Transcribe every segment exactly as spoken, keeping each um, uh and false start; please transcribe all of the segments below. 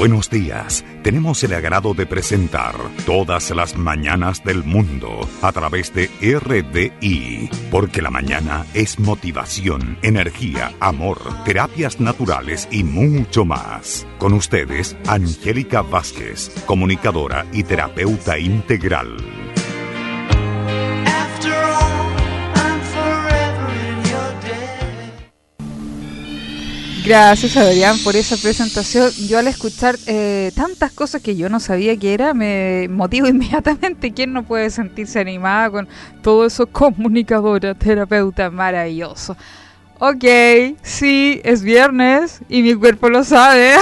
Buenos días, tenemos el agrado de presentar Todas las Mañanas del Mundo a través de R D I, porque la mañana es motivación, energía, amor, terapias naturales y mucho más. Con ustedes, Angélica Vázquez, comunicadora y terapeuta integral. Gracias, Adrián, por esa presentación. Yo al escuchar eh, tantas cosas que yo no sabía que era, me motivo inmediatamente. ¿Quién no puede sentirse animada con todo eso? Comunicadora, terapeuta, maravilloso. Ok, sí, es viernes y mi cuerpo lo sabe.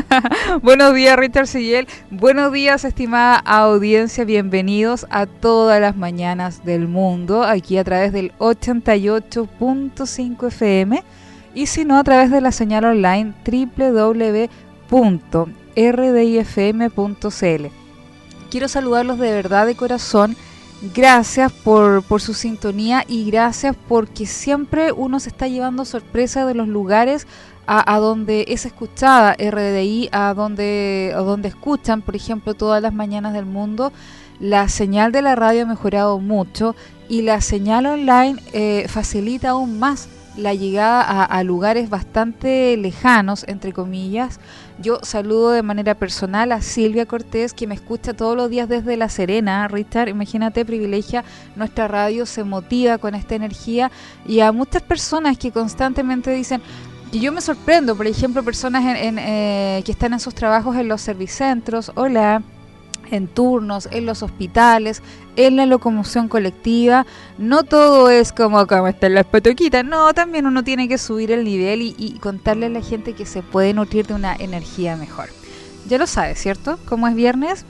Buenos días, Richard Sillel. Buenos días, estimada audiencia. Bienvenidos a Todas las Mañanas del Mundo, aquí a través del ochenta y ocho punto cinco F M. Y si no, a través de la señal online doble u doble u doble u punto r d i f m punto c l. Quiero saludarlos de verdad, de corazón. Gracias por, por su sintonía y gracias porque siempre uno se está llevando sorpresa de los lugares a, a donde es escuchada R D I, a donde, a donde escuchan, por ejemplo, Todas las Mañanas del Mundo. La señal de la radio ha mejorado mucho y la señal online eh, facilita aún más la llegada a, a lugares bastante lejanos, entre comillas. Yo saludo de manera personal a Silvia Cortés, que me escucha todos los días desde La Serena. Richard, imagínate, privilegia nuestra radio, se motiva con esta energía, y a muchas personas que constantemente dicen, y yo me sorprendo, por ejemplo, personas en, en, eh, que están en sus trabajos en los servicentros, hola, en turnos, en los hospitales, en la locomoción colectiva. No todo es como, como están las patoquitas, no, también uno tiene que subir el nivel y, y contarle a la gente que se puede nutrir de una energía mejor. Ya lo sabes, ¿cierto? Como es viernes,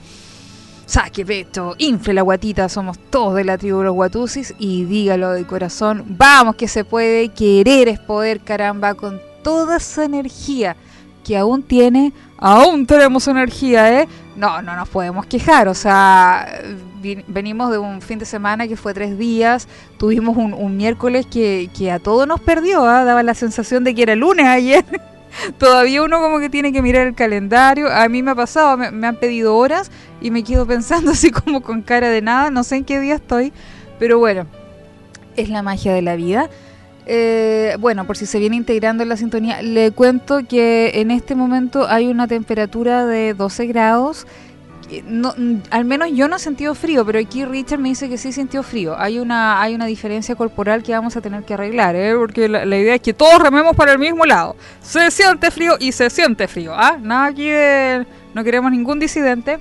saque pecho, infle la guatita, somos todos de la tribu de los Guatusis, y dígalo de corazón, vamos que se puede, querer es poder, caramba, con toda esa energía que aún tiene, aún tenemos energía, ¿eh? No, no nos podemos quejar, o sea, venimos de un fin de semana que fue tres días, tuvimos un, un miércoles que, que a todo nos perdió, ¿eh? Daba la sensación de que era lunes ayer. Todavía uno como que tiene que mirar el calendario. A mí me ha pasado, me, me han pedido horas y me quedo pensando así como con cara de nada, no sé en qué día estoy, pero bueno, es la magia de la vida. Eh, bueno, por si se viene integrando en la sintonía, le cuento que en este momento hay una temperatura de doce grados. No, al menos yo no he sentido frío, pero aquí Richard me dice que sí sintió frío. Hay una hay una diferencia corporal que vamos a tener que arreglar, ¿eh? Porque la, la idea es que todos rememos para el mismo lado. Se siente frío y se siente frío, ¿ah? Nada aquí de... no queremos ningún disidente.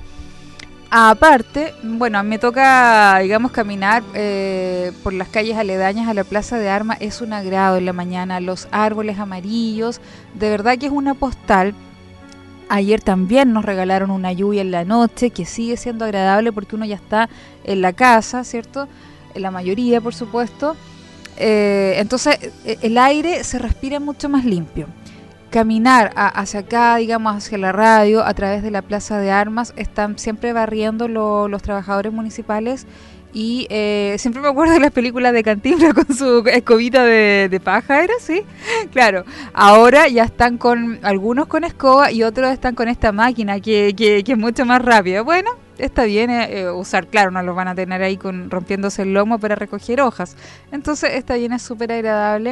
Aparte, bueno, me toca, digamos, caminar eh, por las calles aledañas a la Plaza de Armas. Es un agrado en la mañana, los árboles amarillos, de verdad que es una postal. Ayer también nos regalaron una lluvia en la noche, que sigue siendo agradable porque uno ya está en la casa, ¿cierto? En la mayoría, por supuesto. Eh, entonces, el aire se respira mucho más limpio. Caminar a, hacia acá, digamos, hacia la radio, a través de la Plaza de Armas, están siempre barriendo lo, los trabajadores municipales, y eh, siempre me acuerdo de las películas de Cantinflas con su escobita de, de paja, ¿era? ¿Sí? Claro, ahora ya están con, algunos con escoba y otros están con esta máquina que, que, que es mucho más rápida. Bueno, está bien eh, usar, claro, no los van a tener ahí con rompiéndose el lomo para recoger hojas, entonces está bien, es súper agradable.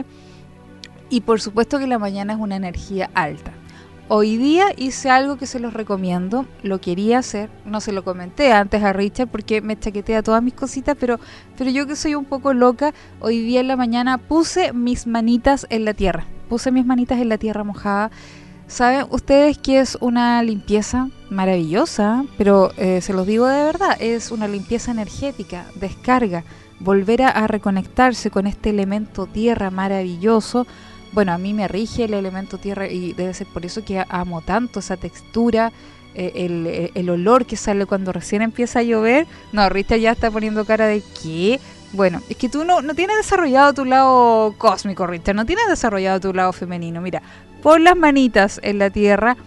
Y por supuesto que la mañana es una energía alta. Hoy día hice algo que se los recomiendo, lo quería hacer, no se lo comenté antes a Richard porque me chaquetea todas mis cositas, pero, pero yo que soy un poco loca, hoy día en la mañana puse mis manitas en la tierra, puse mis manitas en la tierra mojada. ¿Saben ustedes que es una limpieza maravillosa? Pero eh, se los digo de verdad, es una limpieza energética, descarga, volver a, a reconectarse con este elemento tierra maravilloso. Bueno, a mí me rige el elemento tierra y debe ser por eso que amo tanto esa textura, eh, el, el olor que sale cuando recién empieza a llover. No, Rita ya está poniendo cara de ¿qué? Bueno, es que tú no, no tienes desarrollado tu lado cósmico, Rita, no tienes desarrollado tu lado femenino. Mira, pon las manitas en la tierra.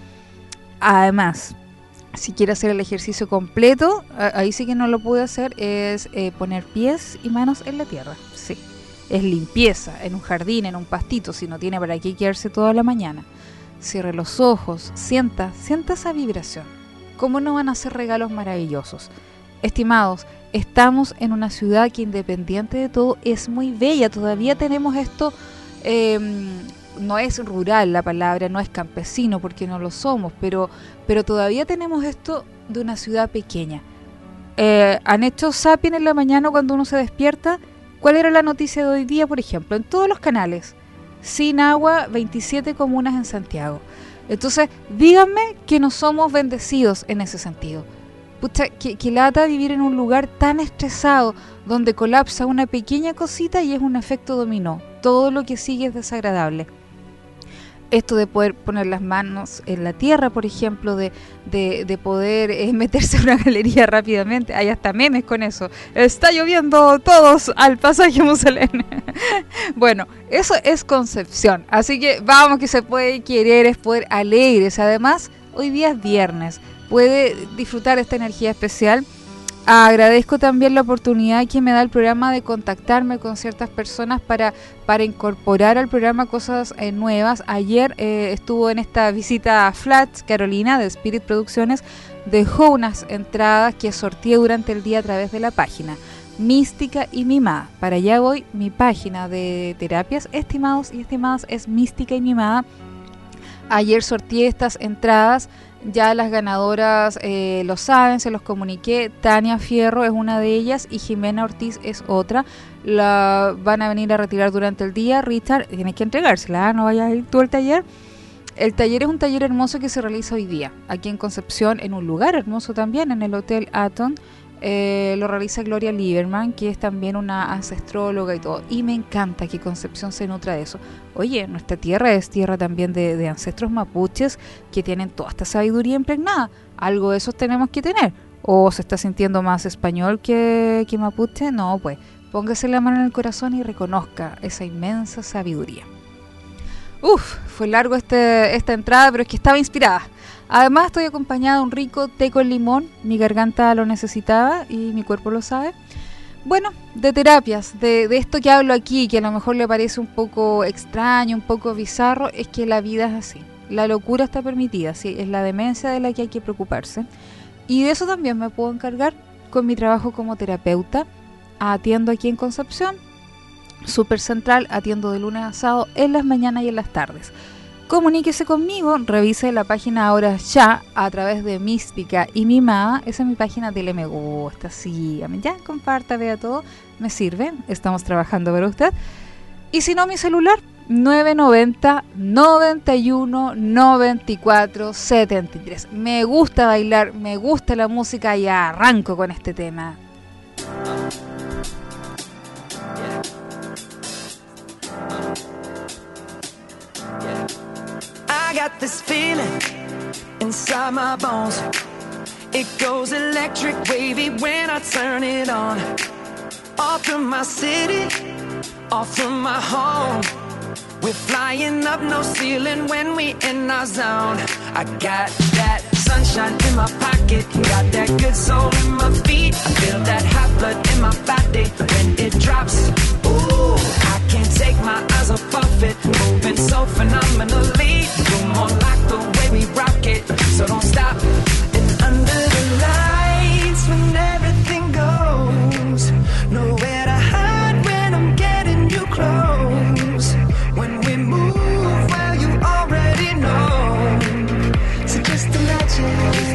Además, si quieres hacer el ejercicio completo, ahí sí que no lo pude hacer, es eh, poner pies y manos en la tierra, sí. Es limpieza en un jardín, en un pastito, si no tiene para qué quedarse toda la mañana. cierre los ojos, sienta, sienta esa vibración. ¿Cómo no van a ser regalos maravillosos? Estimados, estamos en una ciudad que, independiente de todo, es muy bella. Todavía tenemos esto, eh, no es rural la palabra, no es campesino porque no lo somos, pero, pero todavía tenemos esto de una ciudad pequeña. Eh, ¿Han hecho zapping en la mañana cuando uno se despierta? ¿Cuál era la noticia de hoy día, por ejemplo? En todos los canales, sin agua, veintisiete comunas en Santiago. Entonces, díganme que no somos bendecidos en ese sentido. Pucha, que, que lata vivir en un lugar tan estresado, donde colapsa una pequeña cosita y es un efecto dominó. Todo lo que sigue es desagradable. Esto de poder poner las manos en la tierra, por ejemplo, de, de, de poder eh, meterse en una galería rápidamente. Hay hasta memes con eso. Está lloviendo todos al pasaje Muselén. Bueno, eso es Concepción. Así que vamos, que se puede querer, es poder alegres. Además, hoy día es viernes. Puede disfrutar esta energía especial. Agradezco también la oportunidad que me da el programa de contactarme con ciertas personas para, para incorporar al programa cosas eh, nuevas. Ayer eh, estuvo en esta visita a Flats, Carolina, de Spirit Producciones, dejó unas entradas que sorteé durante el día a través de la página Mística y Mimada. Para allá voy, mi página de terapias, estimados y estimadas, es Mística y Mimada. Ayer sorteé estas entradas. Ya las ganadoras eh, lo saben, se los comuniqué. Tania Fierro es una de ellas y Jimena Ortiz es otra. La van a venir a retirar durante el día. Richard, tienes que entregársela, no vayas a ir tú al taller. El taller es un taller hermoso que se realiza hoy día, aquí en Concepción, en un lugar hermoso también, en el Hotel Aton. Eh, lo realiza Gloria Lieberman, que es también una ancestróloga y todo. Y me encanta que Concepción se nutra de eso. Oye, nuestra tierra es tierra también de, de ancestros mapuches que tienen toda esta sabiduría impregnada. Algo de esos tenemos que tener. ¿O se está sintiendo más español que, que mapuche? No, pues póngase la mano en el corazón y reconozca esa inmensa sabiduría. Uf, fue largo este, esta entrada, pero es que estaba inspirada. Además estoy acompañada de un rico té con limón, mi garganta lo necesitaba y mi cuerpo lo sabe. Bueno, de terapias, de, de esto que hablo aquí, que a lo mejor le parece un poco extraño, un poco bizarro, es que la vida es así. La locura está permitida, sí, es la demencia de la que hay que preocuparse. Y de eso también me puedo encargar con mi trabajo como terapeuta. Atiendo aquí en Concepción, Súper Central, atiendo de lunes a sábado en las mañanas y en las tardes. Comuníquese conmigo, revise la página ahora ya a través de Mística y Mimada. Esa es mi página, dele me gusta, sígame, ya, comparta, vea todo, me sirve, estamos trabajando para usted. Y si no, mi celular, nueve noventa, noventa y uno, noventa y cuatro, setenta y tres. Me gusta bailar, me gusta la música y arranco con este tema. I got this feeling inside my bones. It goes electric wavy when I turn it on. Off from my city, off from my home. We're flying up no ceiling when we in our zone. I got that sunshine in my pocket, got that good soul in my feet. I feel that hot blood in my body when it drops. Ooh, I can't take my eyes off of it, moving so phenomenally. You're more like the way we rock it, so don't stop. And under the lights when everything goes, nowhere to hide when I'm getting you close. When we move, well you already know. So just imagine.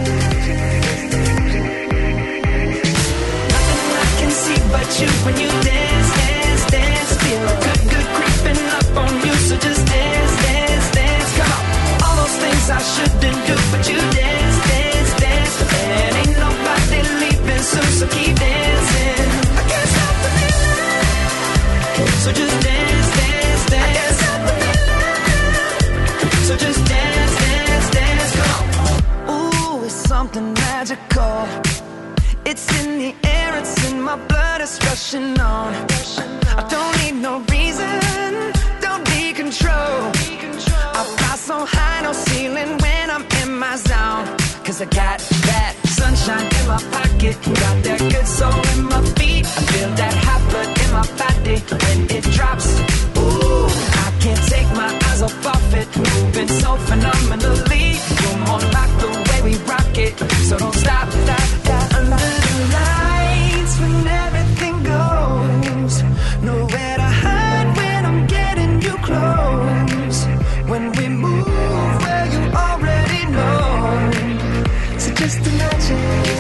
Nothing I can see but you when you dance, dance, dance. Feel good, good creeping up on you. So just dance, dance, dance. Come on. All those things I shouldn't do, but you dance, dance, dance. And ain't nobody leaving soon, so keep dancing. I can't stop the feeling. So just dance, dance, dance. I can't stop the feeling. So just dance, dance, dance. Come on. Ooh, it's something magical. It's in the air, it's in my blood, it's rushing on. I don't need no reason, don't need control. I fly so high, no ceiling when I'm in my zone. Cause I got that sunshine in my pocket, got that good soul in my feet. I feel that hot blood in my body when it drops. Ooh, I can't take my eyes off of it, moving so phenomenally. You're more like the way we rock it. So don't stop, stop, stop. Under the lights when everything goes. Nowhere to hide when I'm getting you close. When we move where you already know. So just imagine.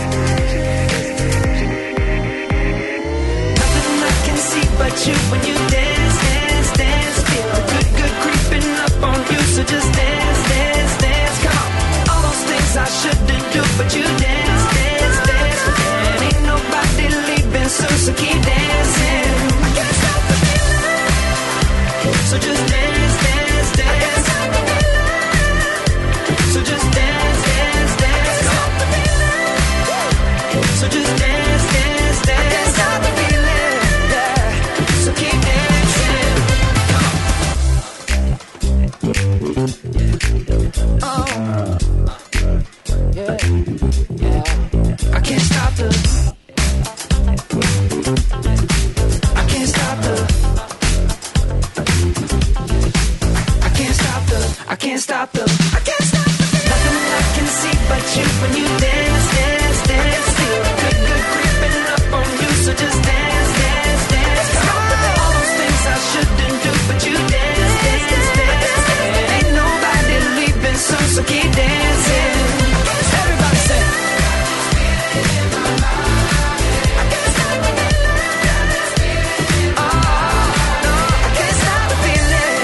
Nothing I can see but you when you dance, dance, dance. Feel the good, good creeping up on you. So just dance, dance, dance. Come on. All those things I shouldn't do, but you dance, dance, dance. And ain't nobody leaving soon, so keep dancing. I can't stop the feeling. So just dance, dance, dance. So just dance, dance, dance. Stop the feeling. So just dance, dance, dance. I can't stop the feeling. Yeah. So keep dancing. Oh. Yeah. Yeah. I can't stop the. I can't stop the. I can't stop the. I can't stop the. I can't stop the. Nothing I can see but you when you dance, dance, dance. Feel good, good creeping up on you. So just dance, dance, dance. All those things I shouldn't do, but you dance, dance, dance. Ain't nobody leaving soon, so keep dancing. Everybody say. I can't stop the feeling. Oh, no, I can't stop the feeling.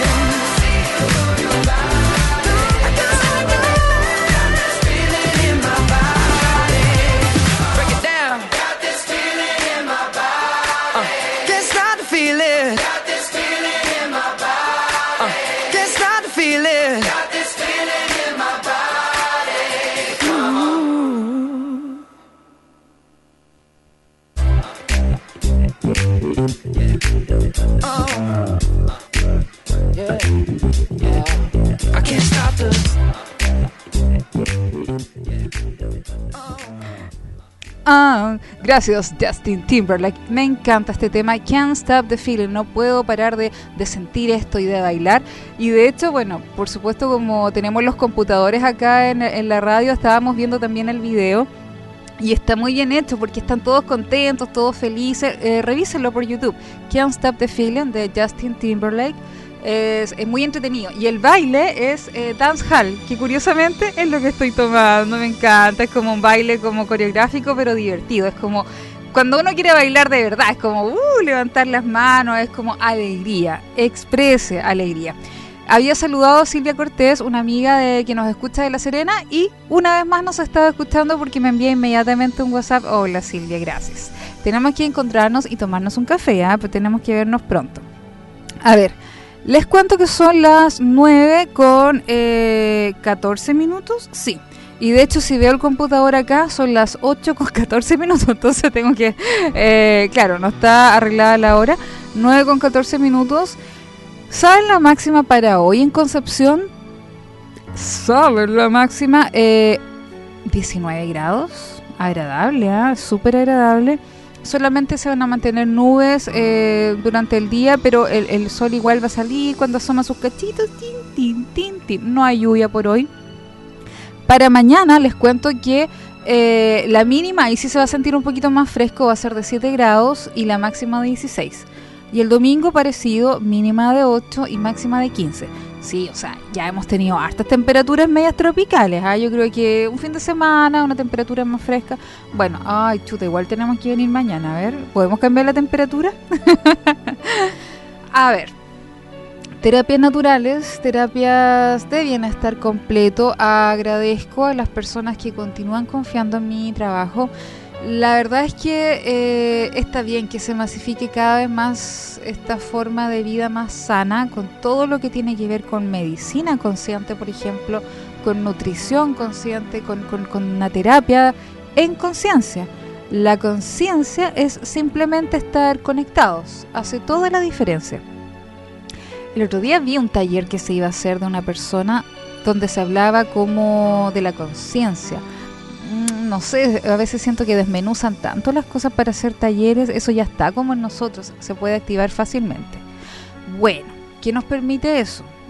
I can't stop the feeling in my body. Break it down. Got this feeling in my body. Uh, can't stop the feeling. Got this feeling in my body. Uh, can't stop the feeling. Got this feeling in my body. Come on. Oh, yeah, yeah. I can't stop the. Ah, gracias Justin Timberlake. Me encanta este tema, Can't Stop the Feeling. No puedo parar de, de sentir esto y de bailar. Y de hecho, bueno, por supuesto, como tenemos los computadores acá en, en la radio, estábamos viendo también el video. Y está muy bien hecho porque están todos contentos, todos felices. Eh, revísenlo por YouTube. Can't Stop the Feeling de Justin Timberlake. Es, es muy entretenido. Y el baile es eh, dancehall, que curiosamente es lo que estoy tomando. Me encanta. Es como un baile como coreográfico, pero divertido. Es como cuando uno quiere bailar de verdad. Es como uh, levantar las manos. Es como alegría. Exprese alegría. Había saludado a Silvia Cortés, una amiga de que nos escucha de La Serena, y una vez más nos estaba escuchando porque me envía inmediatamente un WhatsApp. Hola Silvia, gracias. Tenemos que encontrarnos y tomarnos un café, ¿eh? Pero tenemos que vernos pronto. A ver, les cuento que son las nueve con eh, catorce minutos, sí. Y de hecho, si veo el computador acá, son las ocho con catorce minutos, entonces tengo que... Eh, claro, no está arreglada la hora. nueve con catorce minutos. ¿Saben la máxima para hoy en Concepción? ¿Saben la máxima? Eh, diecinueve grados. Agradable, ¿eh? Súper agradable. Solamente se van a mantener nubes eh, durante el día, pero el, el sol igual va a salir cuando asoma sus cachitos. Tin, tin, tin, tin. No hay lluvia por hoy. Para mañana les cuento que eh, la mínima, ahí sí se va a sentir un poquito más fresco, va a ser de siete grados y la máxima de dieciséis. Y el domingo parecido, mínima de ocho y máxima de quince. Sí, o sea, ya hemos tenido hartas temperaturas medias tropicales. ¿eh? Yo creo que un fin de semana, una temperatura más fresca. Bueno, ay, chuta, igual tenemos que venir mañana. A ver, ¿podemos cambiar la temperatura? A ver, terapias naturales, terapias de bienestar completo. Agradezco a las personas que continúan confiando en mi trabajo. La verdad es que eh, está bien que se masifique cada vez más esta forma de vida más sana, con todo lo que tiene que ver con medicina consciente, por ejemplo, con nutrición consciente, con, con, con una terapia en conciencia. La conciencia es simplemente estar conectados, hace toda la diferencia. El otro día vi un taller que se iba a hacer de una persona donde se hablaba como de la conciencia. No sé, a veces siento que desmenuzan tanto las cosas para hacer talleres, eso ya está como en nosotros, se puede activar fácilmente. Bueno, ¿qué nos permite eso?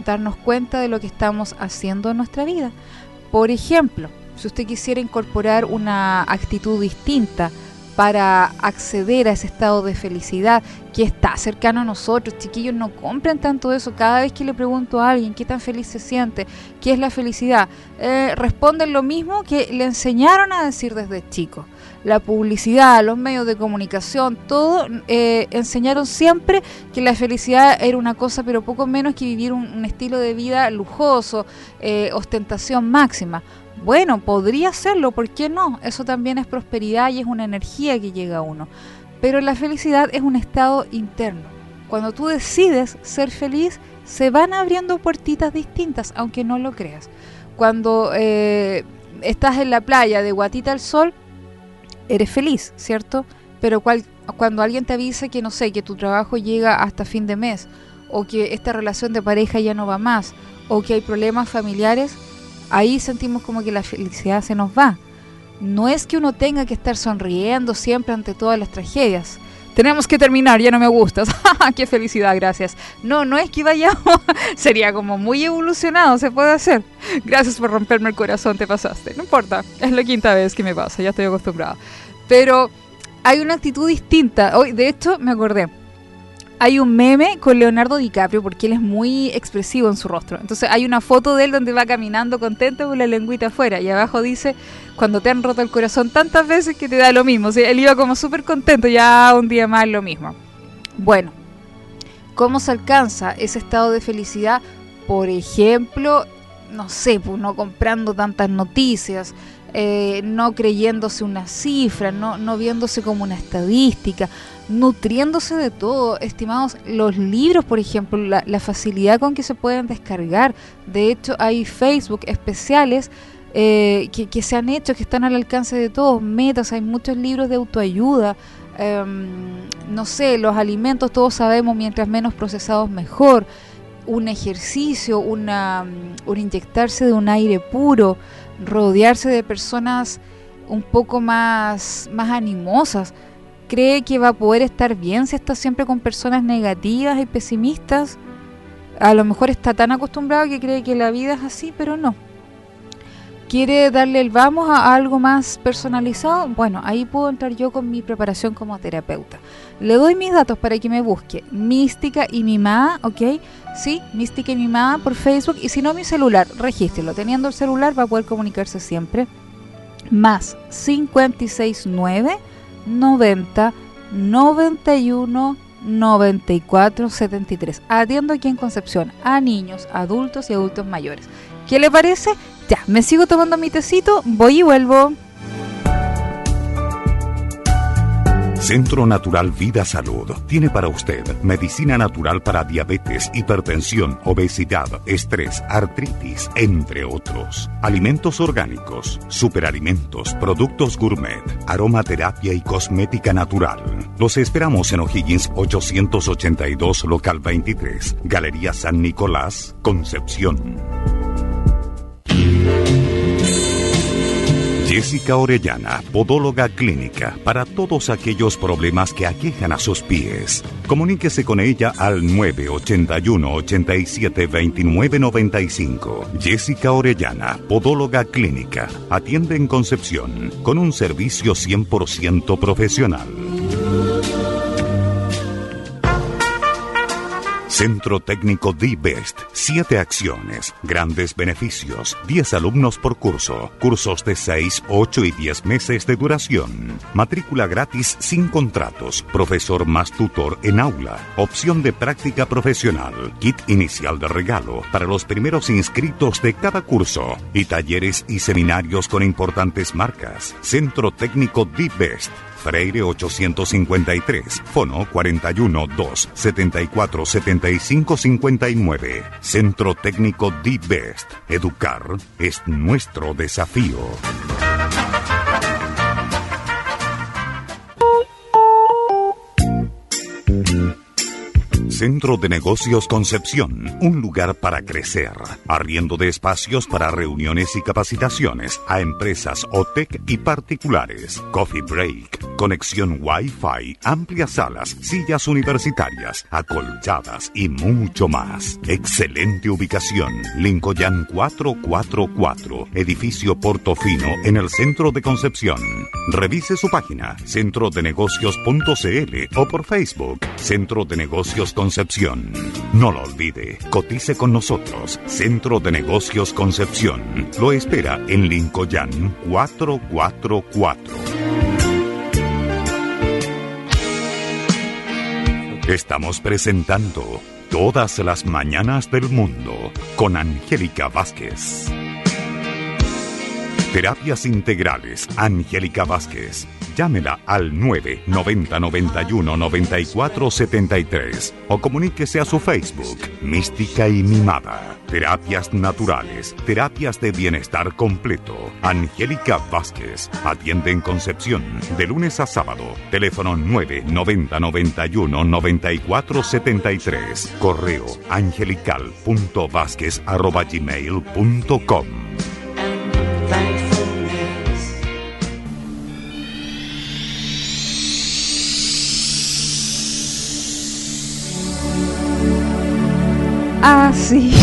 darnos cuenta de lo que estamos haciendo en nuestra vida. Por ejemplo, si usted quisiera incorporar una actitud distinta para acceder a ese estado de felicidad que está cercano a nosotros, chiquillos, no compren tanto eso. Cada vez que le pregunto a alguien qué tan feliz se siente, qué es la felicidad, eh, responden lo mismo que le enseñaron a decir desde chicos. La publicidad, los medios de comunicación, todo eh, enseñaron siempre que la felicidad era una cosa, pero poco menos que vivir un, un estilo de vida lujoso, eh, ostentación máxima. Bueno, podría serlo, ¿por qué no? Eso también es prosperidad y es una energía que llega a uno. Pero la felicidad es un estado interno. Cuando tú decides ser feliz, se van abriendo puertitas distintas, aunque no lo creas. Cuando eh, estás en la playa de guatita al sol, eres feliz, ¿cierto? Pero cual, cuando alguien te avisa que, no sé, que tu trabajo llega hasta fin de mes, o que esta relación de pareja ya no va más, o que hay problemas familiares, ahí sentimos como que la felicidad se nos va. No es que uno tenga que estar sonriendo siempre ante todas las tragedias. Tenemos que terminar, ya no me gustas. ¡Qué felicidad, gracias! No, no es que vayamos... Sería como muy evolucionado, se puede hacer. Gracias por romperme el corazón, te pasaste. No importa, es la quinta vez que me pasa, ya estoy acostumbrada. Pero hay una actitud distinta. Hoy, de hecho, me acordé. Hay un meme con Leonardo DiCaprio porque él es muy expresivo en su rostro. Entonces hay una foto de él donde va caminando contento con la lengüita afuera y abajo dice, cuando te han roto el corazón tantas veces que te da lo mismo. O sea, él iba como súper contento, ya un día más lo mismo. Bueno, ¿cómo se alcanza ese estado de felicidad? Por ejemplo, no sé, pues no comprando tantas noticias, eh, no creyéndose una cifra, no, no viéndose como una estadística, nutriéndose de todo, estimados. Los libros, por ejemplo, la, la facilidad con que se pueden descargar. De hecho, hay Facebook especiales eh, que, que se han hecho, que están al alcance de todos, metas, hay muchos libros de autoayuda. Eh, no sé, los alimentos, todos sabemos, mientras menos procesados mejor. Un ejercicio, una, un inyectarse de un aire puro, rodearse de personas un poco más, más animosas. ¿Cree que va a poder estar bien si está siempre con personas negativas y pesimistas? A lo mejor está tan acostumbrado que cree que la vida es así, pero no. ¿Quiere darle el vamos a algo más personalizado? Bueno, ahí puedo entrar yo con mi preparación como terapeuta. Le doy mis datos para que me busque. Mística y Mimada, ¿ok? Sí, Mística y Mimada por Facebook. Y si no, mi celular, regístrelo. Teniendo el celular va a poder comunicarse siempre. Más cinco seis nueve noventa, noventa y uno, noventa y cuatro, setenta y tres. Atiendo aquí en Concepción a niños, adultos y adultos mayores. ¿Qué le parece? Ya, me sigo tomando mi tecito, voy y vuelvo. Centro Natural Vida Salud tiene para usted medicina natural para diabetes, hipertensión, obesidad, estrés, artritis, entre otros. Alimentos orgánicos, superalimentos, productos gourmet, aromaterapia y cosmética natural. Los esperamos en O'Higgins ochocientos ochenta y dos, local veintitrés, Galería San Nicolás, Concepción. Jessica Orellana, podóloga clínica, para todos aquellos problemas que aquejan a sus pies. Comuníquese con ella al nueve ocho uno, ocho siete, dos nueve nueve cinco. Jessica Orellana, podóloga clínica, atiende en Concepción, con un servicio cien por ciento profesional. Centro Técnico D-Best, siete acciones, grandes beneficios, diez alumnos por curso, cursos de seis, ocho y diez meses de duración, matrícula gratis sin contratos, profesor más tutor en aula, opción de práctica profesional, kit inicial de regalo para los primeros inscritos de cada curso y talleres y seminarios con importantes marcas. Centro Técnico D-Best, Freire ochocientos cincuenta y tres, fono cuarenta y uno, dos, setenta y cuatro, setenta y cinco, cincuenta y nueve. Centro Técnico D-Best. Educar es nuestro desafío. Centro de Negocios Concepción, un lugar para crecer. Arriendo de espacios para reuniones y capacitaciones a empresas OTEC y particulares. Coffee break, conexión Wi-Fi, amplias salas, sillas universitarias, acolchadas y mucho más. Excelente ubicación. Lincoln cuatrocientos cuarenta y cuatro, edificio Portofino en el centro de Concepción. Revise su página centro de negocios punto c l o por Facebook Centro de Negocios Concepción. No lo olvide, cotice con nosotros. Centro de Negocios Concepción lo espera en Lincoln cuatrocientos cuarenta y cuatro. Estamos presentando Todas las Mañanas del Mundo con Angélica Vázquez. Terapias Integrales Angélica Vázquez. Llámela al nueve noventa noventa y uno noventa y cuatro setenta y tres o comuníquese a su Facebook Mística y Mimada. Terapias naturales, terapias de bienestar completo. Angélica Vázquez. Atiende en Concepción de lunes a sábado. Teléfono nueve noventa noventa y uno noventa y cuatro setenta y tres. Correo angelical punto vázquez arroba gmail punto com. Ah, sí.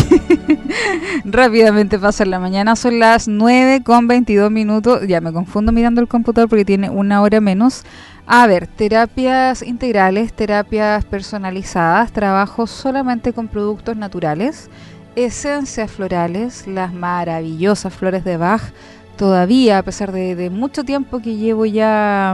Rápidamente pasa la mañana, son las nueve con veintidós minutos. Ya me confundo mirando el computador porque tiene una hora menos. A ver, terapias integrales, terapias personalizadas, trabajo solamente con productos naturales, esencias florales, las maravillosas flores de Bach. Todavía, a pesar de, de mucho tiempo que llevo ya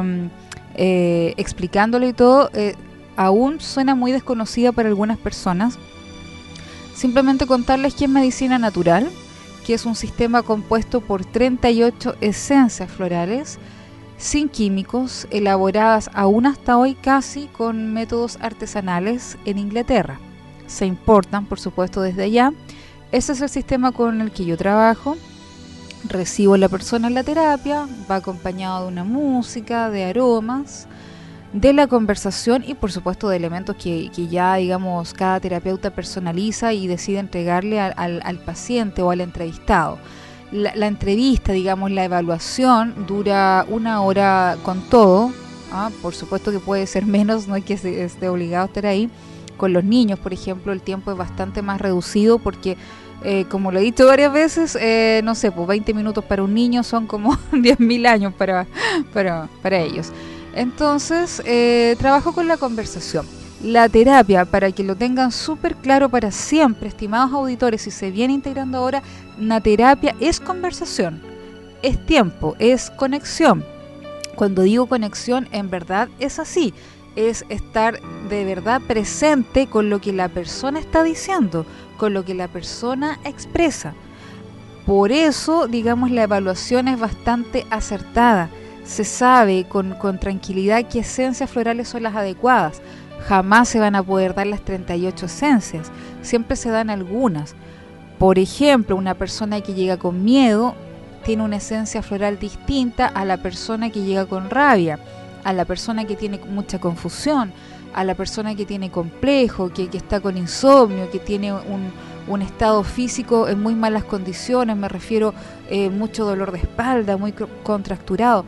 eh, explicándolo y todo, eh, aún suena muy desconocida para algunas personas. Simplemente contarles que es medicina natural, que es un sistema compuesto por treinta y ocho esencias florales, sin químicos, elaboradas aún hasta hoy casi con métodos artesanales en Inglaterra. Se importan, por supuesto, desde allá. Ese es el sistema con el que yo trabajo. Recibo a la persona en la terapia, va acompañado de una música, de aromas, de la conversación y por supuesto de elementos que, que ya digamos cada terapeuta personaliza y decide entregarle al, al, al paciente o al entrevistado. La, la entrevista, digamos, la evaluación dura una hora con todo, ¿ah? Por supuesto que puede ser menos, no hay que se, esté obligado a estar ahí. Con los niños, por ejemplo, el tiempo es bastante más reducido porque eh, como lo he dicho varias veces, eh, no sé, pues veinte minutos para un niño son como diez mil años para, para, para ellos. Entonces, eh, trabajo con la conversación. La terapia, para que lo tengan súper claro para siempre, estimados auditores, si se viene integrando ahora, la terapia es conversación, es tiempo, es conexión. Cuando digo conexión, en verdad es así, es estar de verdad presente con lo que la persona está diciendo, con lo que la persona expresa. Por eso, digamos, la evaluación es bastante acertada. Se sabe con, con tranquilidad qué esencias florales son las adecuadas. Jamás se van a poder dar las treinta y ocho esencias, siempre se dan algunas. Por ejemplo, una persona que llega con miedo tiene una esencia floral distinta a la persona que llega con rabia, a la persona que tiene mucha confusión, a la persona que tiene complejo, que, que está con insomnio, que tiene un, un estado físico en muy malas condiciones, me refiero eh, mucho dolor de espalda, muy contracturado.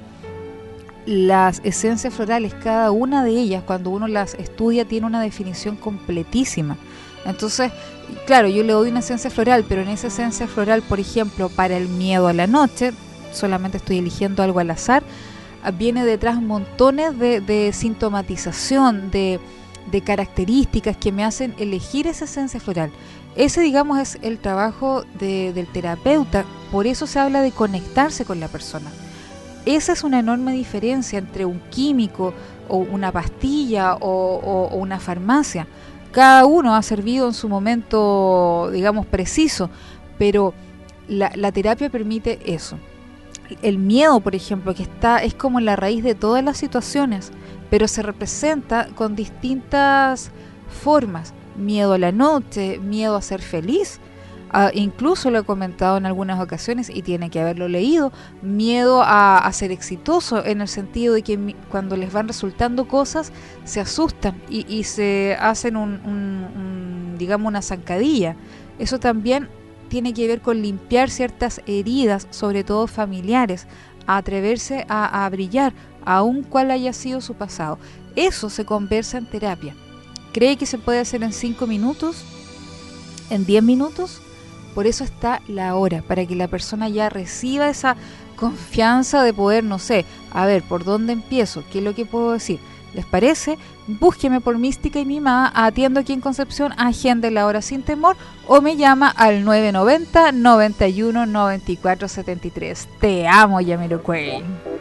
Las esencias florales, cada una de ellas, cuando uno las estudia, tiene una definición completísima. Entonces, claro, yo le doy una esencia floral, pero en esa esencia floral, por ejemplo, para el miedo a la noche, solamente estoy eligiendo algo al azar, viene detrás montones de, de sintomatización, de, de características que me hacen elegir esa esencia floral. Ese, digamos, es el trabajo de, del terapeuta, por eso se habla de conectarse con la persona. Esa es una enorme diferencia entre un químico o una pastilla o, o, o una farmacia. Cada uno ha servido en su momento, digamos, preciso, pero la, la terapia permite eso. El miedo, por ejemplo, que está es como la raíz de todas las situaciones, pero se representa con distintas formas. Miedo a la noche, miedo a ser feliz. Uh, incluso lo he comentado en algunas ocasiones y tienen que haberlo leído, miedo a, a ser exitoso, en el sentido de que mi, cuando les van resultando cosas se asustan y, y se hacen un, un, un, digamos una zancadilla. Eso también tiene que ver con limpiar ciertas heridas, sobre todo familiares, a atreverse a, a brillar, aun cual haya sido su pasado. Eso se conversa en terapia. ¿Cree que se puede hacer en cinco minutos? ¿En diez minutos? Por eso está la hora, para que la persona ya reciba esa confianza de poder, no sé, a ver, ¿por dónde empiezo? ¿Qué es lo que puedo decir? ¿Les parece? Búsqueme por Mística y Mimada, atiendo aquí en Concepción, agende la hora sin temor o me llama al nueve noventa, noventa y uno, noventa y cuatro setenta y tres. Te amo, Jamiroquai.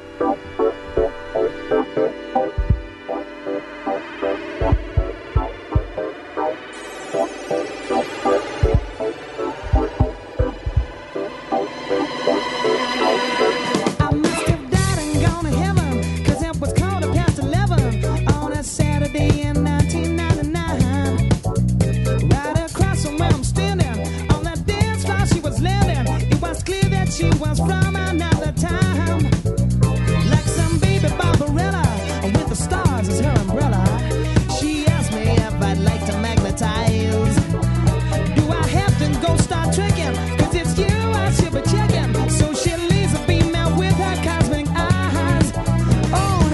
She was from another time, like some baby Barbarella with the stars as her umbrella. She asked me if I'd like to magnetize. Do I have to go start tricking? Cause it's you I should be checking. So she leaves a beam out with her cosmic eyes. Oh,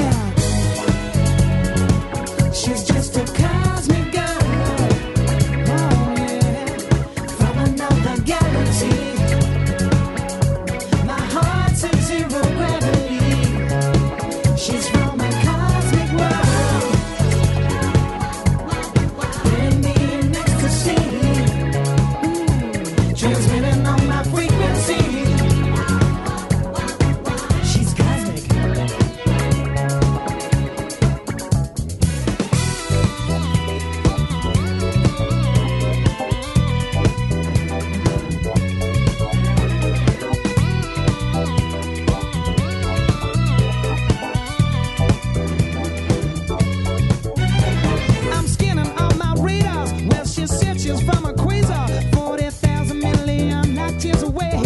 now she's just a cosmic girl. Oh, yeah, from another galaxy. From a quasar, forty thousand million light years away.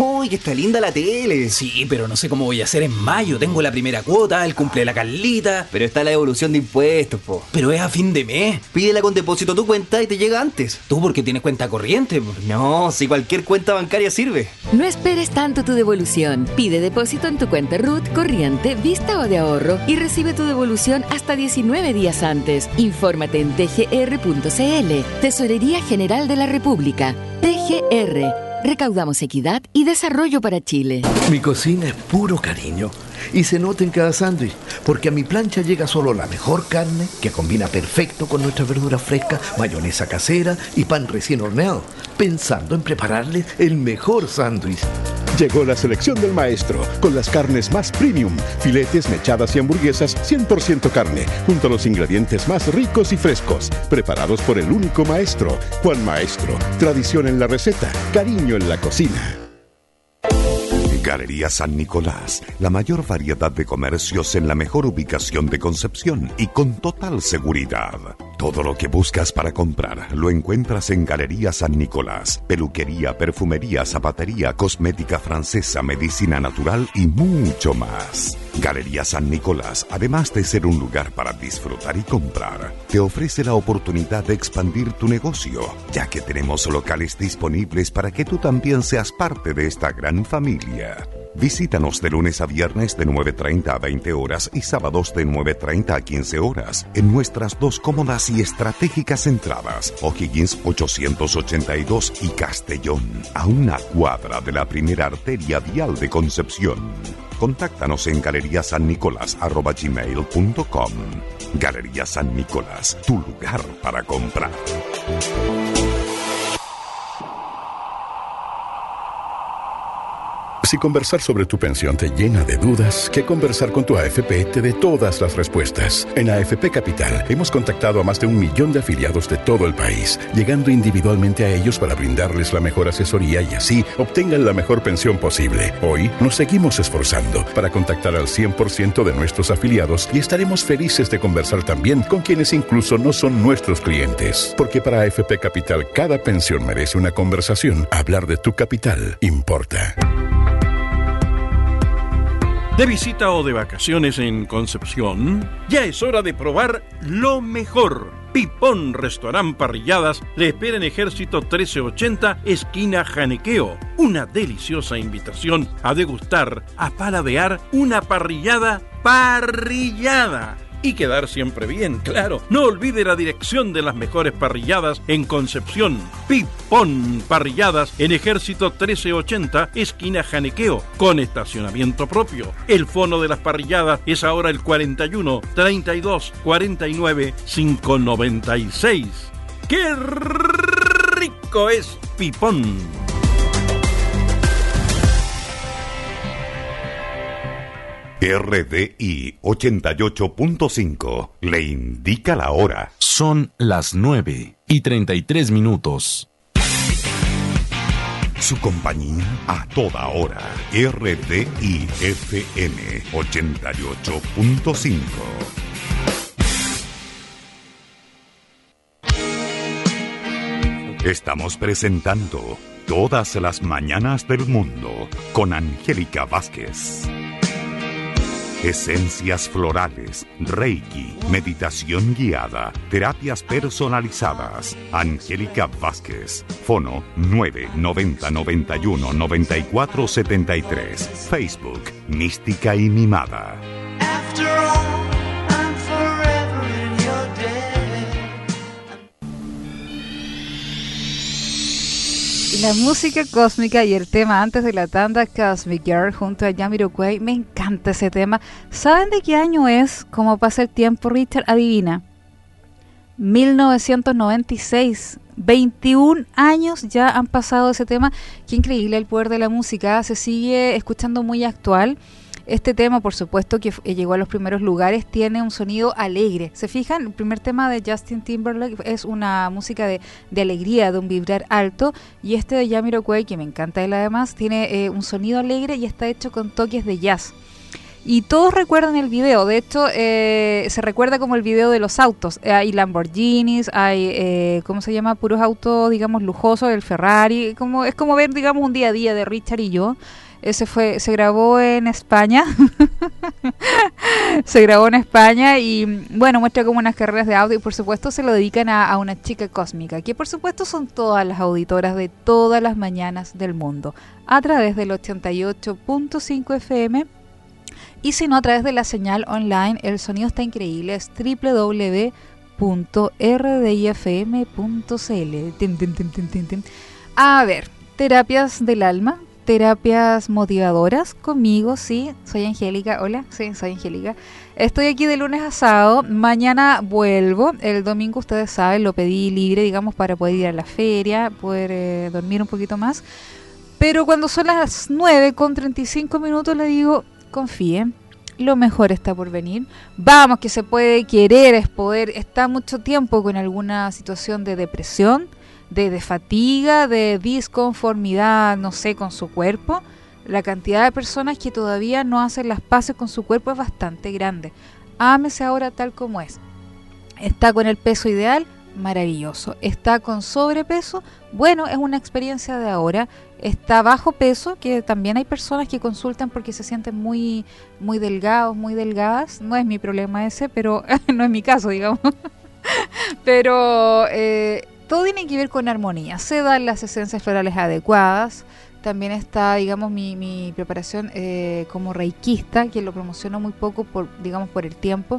¡Uy, que está linda la tele! Sí, pero no sé cómo voy a hacer en mayo. Tengo la primera cuota, el cumple de la Carlita. Pero está la devolución de impuestos, po. Pero es a fin de mes. Pídela con depósito a tu cuenta y te llega antes. ¿Tú porque tienes cuenta corriente? No, si cualquier cuenta bancaria sirve. No esperes tanto tu devolución. Pide depósito en tu cuenta R U T, corriente, vista o de ahorro y recibe tu devolución hasta diecinueve días antes. Infórmate en t g r punto c l. Tesorería General de la República. T G R. Recaudamos equidad y desarrollo para Chile. Mi cocina es puro cariño y se nota en cada sándwich, porque a mi plancha llega solo la mejor carne que combina perfecto con nuestras verduras frescas, mayonesa casera y pan recién horneado, pensando en prepararles el mejor sándwich. Llegó la selección del maestro, con las carnes más premium, filetes, mechadas y hamburguesas cien por ciento carne, junto a los ingredientes más ricos y frescos, preparados por el único maestro, Juan Maestro. Tradición en la receta, cariño en la cocina. Galería San Nicolás, la mayor variedad de comercios en la mejor ubicación de Concepción y con total seguridad. Todo lo que buscas para comprar lo encuentras en Galería San Nicolás. Peluquería, perfumería, zapatería, cosmética francesa, medicina natural y mucho más. Galería San Nicolás, además de ser un lugar para disfrutar y comprar, te ofrece la oportunidad de expandir tu negocio, ya que tenemos locales disponibles para que tú también seas parte de esta gran familia. Visítanos de lunes a viernes de nueve treinta a veinte horas y sábados de nueve treinta a quince horas en nuestras dos cómodas y estratégicas entradas, O'Higgins ochocientos ochenta y dos y Castellón, a una cuadra de la primera arteria vial de Concepción. Contáctanos en galeriasannicolás arroba gmail punto com. Galería San Nicolás, tu lugar para comprar. Si conversar sobre tu pensión te llena de dudas, que conversar con tu A F P te dé todas las respuestas. En A F P Capital hemos contactado a más de un millón de afiliados de todo el país, llegando individualmente a ellos para brindarles la mejor asesoría y así obtengan la mejor pensión posible. Hoy nos seguimos esforzando para contactar al cien por ciento de nuestros afiliados y estaremos felices de conversar también con quienes incluso no son nuestros clientes. Porque para A F P Capital cada pensión merece una conversación. Hablar de tu capital importa. ¿De visita o de vacaciones en Concepción? Ya es hora de probar lo mejor. Pipón Restaurant Parrilladas le espera en Ejército trece ochenta, esquina Janequeo. Una deliciosa invitación a degustar, a paladear una parrillada parrillada. Y quedar siempre bien, claro. No olvide la dirección de las mejores parrilladas en Concepción. Pipón Parrilladas en Ejército trece ochenta, esquina Janequeo, con estacionamiento propio. El fono de las parrilladas es ahora el cuarenta y uno, treinta y dos, cuarenta y nueve, quinientos noventa y seis. ¡Qué rico es Pipón! R D I ochenta y ocho punto cinco le indica la hora. Son las nueve y treinta y tres minutos. Su compañía a toda hora. R D I F M ochenta y ocho punto cinco. Estamos presentando Todas las Mañanas del Mundo con Angélica Vázquez. Esencias florales, Reiki, meditación guiada, terapias personalizadas. Angélica Vázquez. Fono nueve noventa noventa y uno noventa y cuatro setenta y tres. Facebook Mística y Mimada. After all, I'm forever in your debt. La música cósmica y el tema antes de la tanda, Cosmic Girl junto a Jamiroquai, me encanta ese tema. ¿Saben de qué año es? Como pasa el tiempo, Richard, adivina. mil novecientos noventa y seis. veintiún años ya han pasado de ese tema. Qué increíble el poder de la música. Se sigue escuchando muy actual. Este tema, por supuesto, que llegó a los primeros lugares, tiene un sonido alegre. ¿Se fijan? El primer tema de Justin Timberlake es una música de, de alegría, de un vibrar alto. Y este de Jamiroquai, que me encanta él además, tiene eh, un sonido alegre y está hecho con toques de jazz. Y todos recuerdan el video. De hecho, eh, se recuerda como el video de los autos. Eh, hay Lamborghinis, hay, eh, ¿cómo se llama? Puros autos, digamos, lujosos, el Ferrari. Como, es como ver, digamos, un día a día de Richard y yo. Ese fue, se grabó en España. Se grabó en España y, bueno, muestra como unas carreras de auto y, por supuesto, se lo dedican a, a una chica cósmica, que, por supuesto, son todas las auditoras de todas las mañanas del mundo, a través del ochenta y ocho punto cinco F M. Y si no, a través de la señal online, el sonido está increíble, es doble u doble u doble u punto r d i f m punto c l. Tim, tim, tim, tim, tim, tim. A ver, terapias del alma, terapias motivadoras, conmigo, sí, soy Angélica, hola, sí, soy Angélica. Estoy aquí de lunes a sábado, mañana vuelvo, el domingo ustedes saben, lo pedí libre, digamos, para poder ir a la feria, poder eh, dormir un poquito más. Pero cuando son las nueve con treinta y cinco minutos le digo, confíen, lo mejor está por venir. Vamos, que se puede, querer es poder. Está mucho tiempo con alguna situación de depresión, de, de fatiga, de disconformidad, no sé, con su cuerpo. La cantidad de personas que todavía no hacen las paces con su cuerpo es bastante grande. Ámese ahora tal como es. Está con el peso ideal, maravilloso. Está con sobrepeso, bueno, es una experiencia de ahora. Está bajo peso, que también hay personas que consultan porque se sienten muy, muy delgados, muy delgadas. No es mi problema ese, pero no es mi caso, digamos. Pero eh, todo tiene que ver con armonía. Se dan las esencias florales adecuadas. También está, digamos, mi, mi preparación eh, como reikista, que lo promociono muy poco, por, digamos, por el tiempo.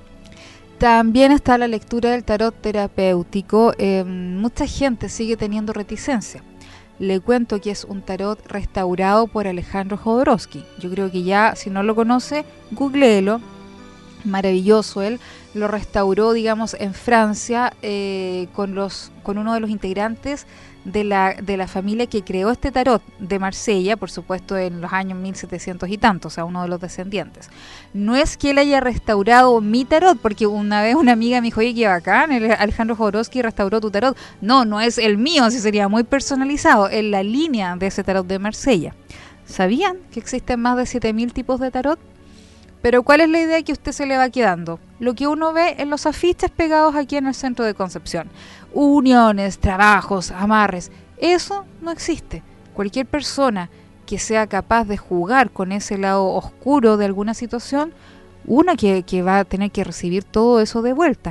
También está la lectura del tarot terapéutico. Eh, mucha gente sigue teniendo reticencia. Le cuento que es un tarot restaurado por Alejandro Jodorowsky. Yo creo que ya, si no lo conoce, googleelo. Maravilloso, él lo restauró, digamos, en Francia eh, con los con uno de los integrantes de la de la familia que creó este tarot de Marsella, por supuesto en los años mil setecientos y tantos, o sea, uno de los descendientes. No es que él haya restaurado mi tarot, porque una vez una amiga me dijo, oye, qué bacán, el Alejandro Jodorowsky restauró tu tarot. No, no es el mío, así sería muy personalizado, en la línea de ese tarot de Marsella. ¿Sabían que existen más de siete mil tipos de tarot? Pero ¿cuál es la idea que usted se le va quedando? Lo que uno ve en los afiches pegados aquí en el centro de Concepción. Uniones, trabajos, amarres. Eso no existe. Cualquier persona que sea capaz de jugar con ese lado oscuro de alguna situación, una que, que va a tener que recibir todo eso de vuelta.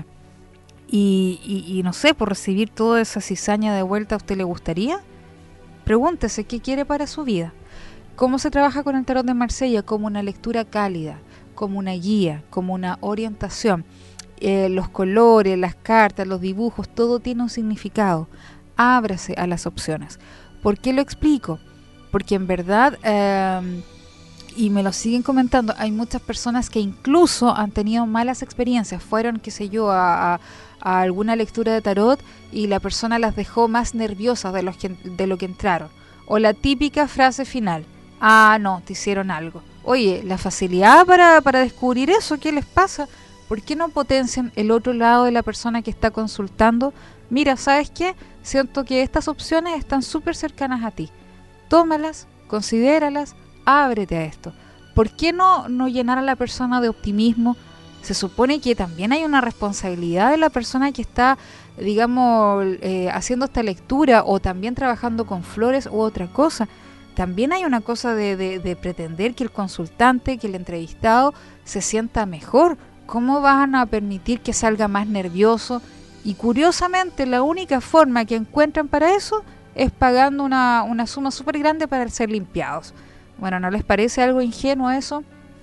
Y, y, y no sé, por recibir toda esa cizaña de vuelta, ¿a usted le gustaría? Pregúntese qué quiere para su vida. ¿Cómo se trabaja con el tarot de Marsella? Como una lectura cálida, como una guía, como una orientación. Eh, los colores, las cartas, los dibujos, todo tiene un significado. Ábrase a las opciones. ¿Por qué lo explico? Porque en verdad, eh, y me lo siguen comentando, hay muchas personas que incluso han tenido malas experiencias. Fueron, qué sé yo, a, a, a alguna lectura de tarot y la persona las dejó más nerviosas de, los que, de lo que entraron. O la típica frase final. Ah, no, te hicieron algo. Oye, la facilidad para, para descubrir eso, ¿qué les pasa? ¿Por qué no potencian el otro lado de la persona que está consultando? Mira, ¿sabes qué? Siento que estas opciones están súper cercanas a ti. Tómalas, considéralas, ábrete a esto. ¿Por qué no, no llenar a la persona de optimismo? Se supone que también hay una responsabilidad de la persona que está, digamos, eh, haciendo esta lectura o también trabajando con flores u otra cosa. También hay una cosa de, de, de pretender que el consultante, que el entrevistado se sienta mejor. ¿Cómo van a permitir que salga más nervioso? Y curiosamente la única forma que encuentran para eso es pagando una, una suma súper grande para ser limpiados. Bueno, ¿no les parece algo ingenuo eso?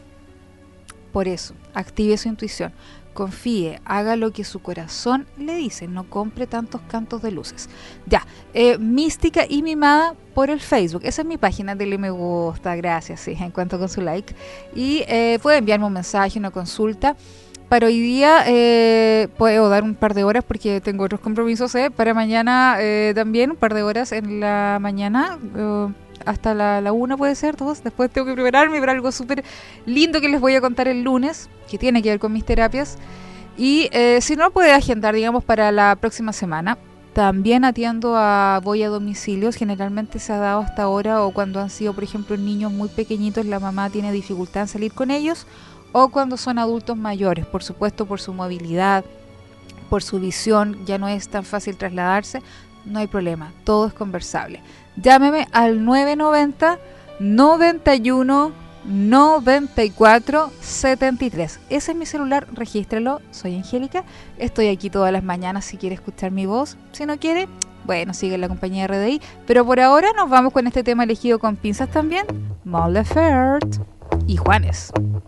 Por eso, active su intuición. Confíe, haga lo que su corazón le dice, no compre tantos cantos de luces. Ya, eh, Mística y Mimada por el Facebook, esa es mi página, dele me gusta, gracias, sí, en cuanto con su like. Y eh, puede enviarme un mensaje, una consulta. Para hoy día eh, puedo dar un par de horas porque tengo otros compromisos, ¿eh? Para mañana eh, también un par de horas en la mañana, eh, hasta la, la una puede ser, dos. Después tengo que prepararme para algo súper lindo que les voy a contar el lunes, que tiene que ver con mis terapias. Y eh, si no, puede agendar, digamos, para la próxima semana. También atiendo a, voy a domicilios, generalmente se ha dado hasta ahora, o cuando han sido, por ejemplo, niños muy pequeñitos, la mamá tiene dificultad en salir con ellos, o cuando son adultos mayores, por supuesto por su movilidad, por su visión, ya no es tan fácil trasladarse, no hay problema, todo es conversable. Llámeme al nueve noventa, noventa y uno, noventa y cuatro, setenta y tres. Ese es mi celular, regístrelo. Soy Angélica, estoy aquí todas las mañanas si quiere escuchar mi voz. Si no quiere, bueno, sigue en la compañía R D I. Pero por ahora nos vamos con este tema elegido con pinzas también, Mon Laferte y Juanes.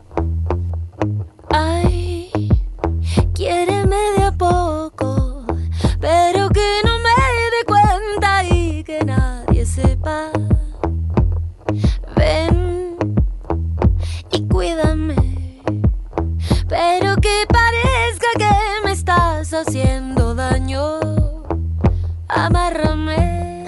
Ay, quiéreme de a poco, pero que no me dé cuenta y que nadie sepa. Ven y cuídame, pero que parezca que me estás haciendo daño. Amárrame.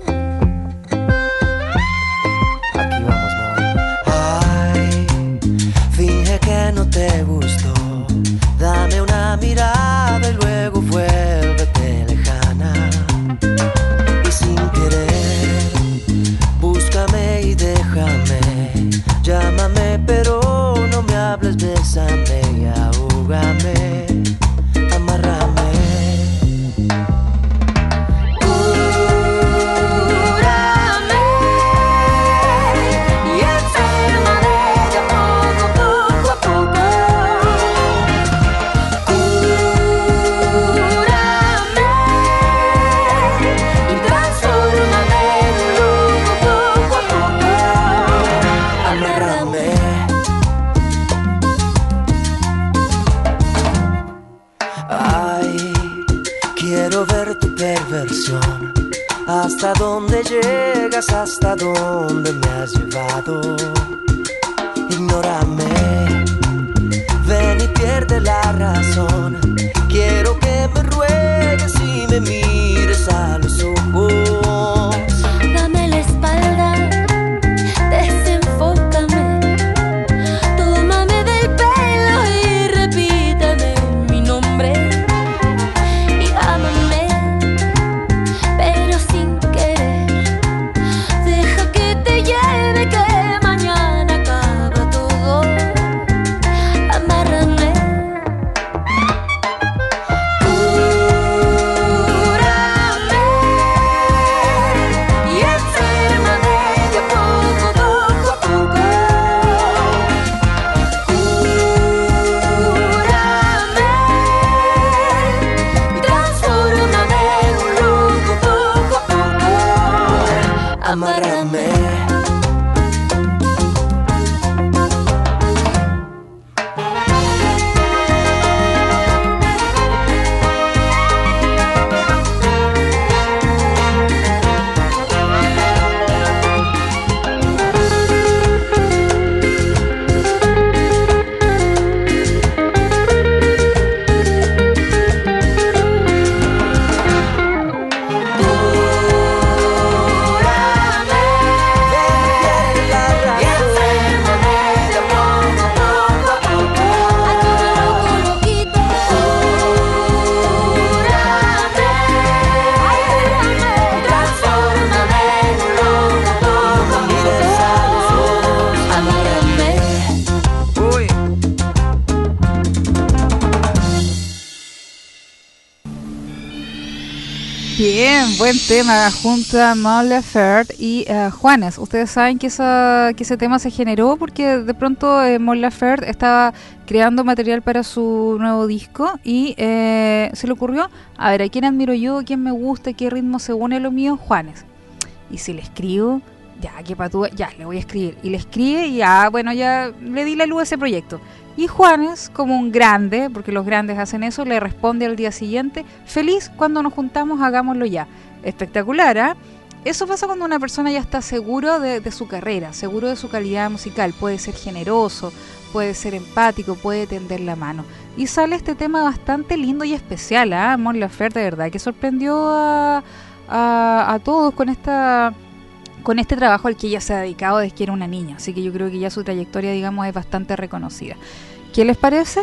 Aquí vamos, amor. Ay, finge que no te gustó. Dame una mirada y luego vuélvete lejana. Y sin querer, búscame y déjame. Llámame pero no me hables, bésame y ahógame. Amárrame. Cúrame y enséñame de a poco, poco a poco. Cúrame y transfórmame en un loco poco a poco. Amárrame. Ay, quiero ver tu perversión. Hasta dónde llegas, hasta dónde me has llevado. Ignórame, ven y pierde la razón. Quiero que me ruegues y me mires a los ojos. Dame la espalda, desenfócame, tómame del pelo y repítame mi nombre. Y ámame, pero sin querer. Deja que te lleve, que mañana acaba todo. Amárrame. Cúrame y enséñame de a poco, poco a poco. Cúrame y transfórmame en un loco poco a poco. Amárrame. Bien, buen tema junto a Mon Laferte y uh, Juanes. Ustedes saben que, esa, que ese tema se generó porque de pronto eh, Mon Laferte estaba creando material para su nuevo disco y eh, se le ocurrió, a ver, ¿a quién admiro yo? ¿A quién me gusta? ¿Qué ritmo se une a lo mío? Juanes. Y si le escribo, ya, que patúa, ya, le voy a escribir. Y le escribe y ya, bueno, ya le di la luz a ese proyecto. Y Juanes, como un grande, porque los grandes hacen eso, le responde al día siguiente, feliz, cuando nos juntamos, hagámoslo ya. Espectacular, ¿ah? ¿eh? Eso pasa cuando una persona ya está seguro de, de su carrera, seguro de su calidad musical. Puede ser generoso, puede ser empático, puede tender la mano. Y sale este tema bastante lindo y especial, ¿ah? ¿eh? Mon Laferte, de verdad, que sorprendió a, a, a todos con esta... con este trabajo al que ella se ha dedicado desde que era una niña, así que yo creo que ya su trayectoria, digamos, es bastante reconocida. ¿Qué les parece?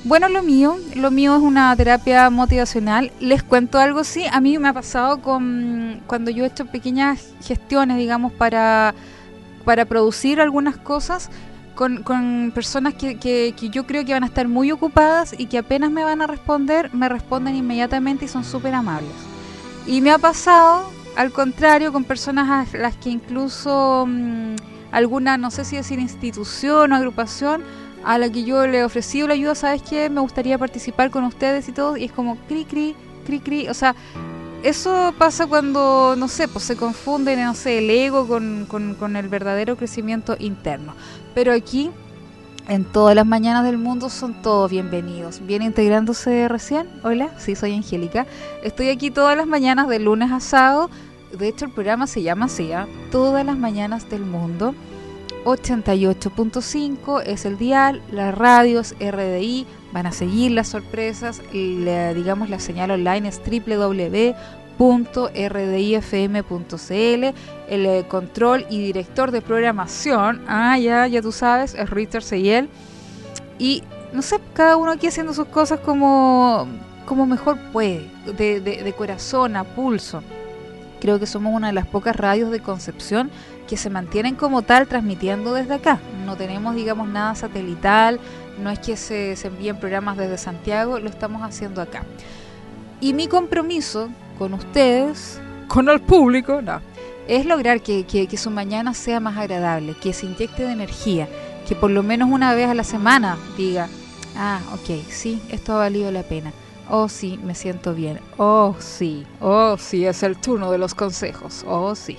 Bueno, lo mío, lo mío es una terapia motivacional. Les cuento algo, sí, a mí me ha pasado con cuando yo he hecho pequeñas gestiones, digamos, para, para producir algunas cosas con, con personas que, que, que yo creo que van a estar muy ocupadas y que apenas me van a responder, me responden inmediatamente y son súper amables. Y me ha pasado, al contrario, con personas a las que incluso mmm, alguna, no sé si decir institución o agrupación, a la que yo le he ofrecido la ayuda, ¿sabes qué? Me gustaría participar con ustedes y todo, y es como cri, cri, cri, cri, o sea, eso pasa cuando, no sé, pues se confunden, no sé, el ego con, con, con el verdadero crecimiento interno. Pero aquí, en todas las mañanas del mundo, son todos bienvenidos. ¿Viene integrándose recién? Hola, sí, soy Angélica. Estoy aquí todas las mañanas, de lunes a sábado. De hecho, el programa se llama así, ¿eh? Todas las mañanas del mundo. ochenta y ocho punto cinco es el dial, las radios R D I, van a seguir las sorpresas, la, digamos la señal online es doble u doble u doble u punto r d i f m punto c l, el eh, control y director de programación, ah ya, ya tú sabes, es Richard Seyel, y no sé, cada uno aquí haciendo sus cosas como, como mejor puede, de, de, de corazón a pulso. Creo que somos una de las pocas radios de Concepción que se mantienen como tal transmitiendo desde acá. No tenemos, digamos, nada satelital, no es que se, se envíen programas desde Santiago, lo estamos haciendo acá. Y mi compromiso con ustedes, con el público, no, es lograr que, que, que su mañana sea más agradable, que se inyecte de energía, que por lo menos una vez a la semana diga, ah, ok, sí, esto ha valido la pena. Oh, sí, me siento bien. Oh, sí. Oh, sí, es el turno de los consejos. Oh, sí.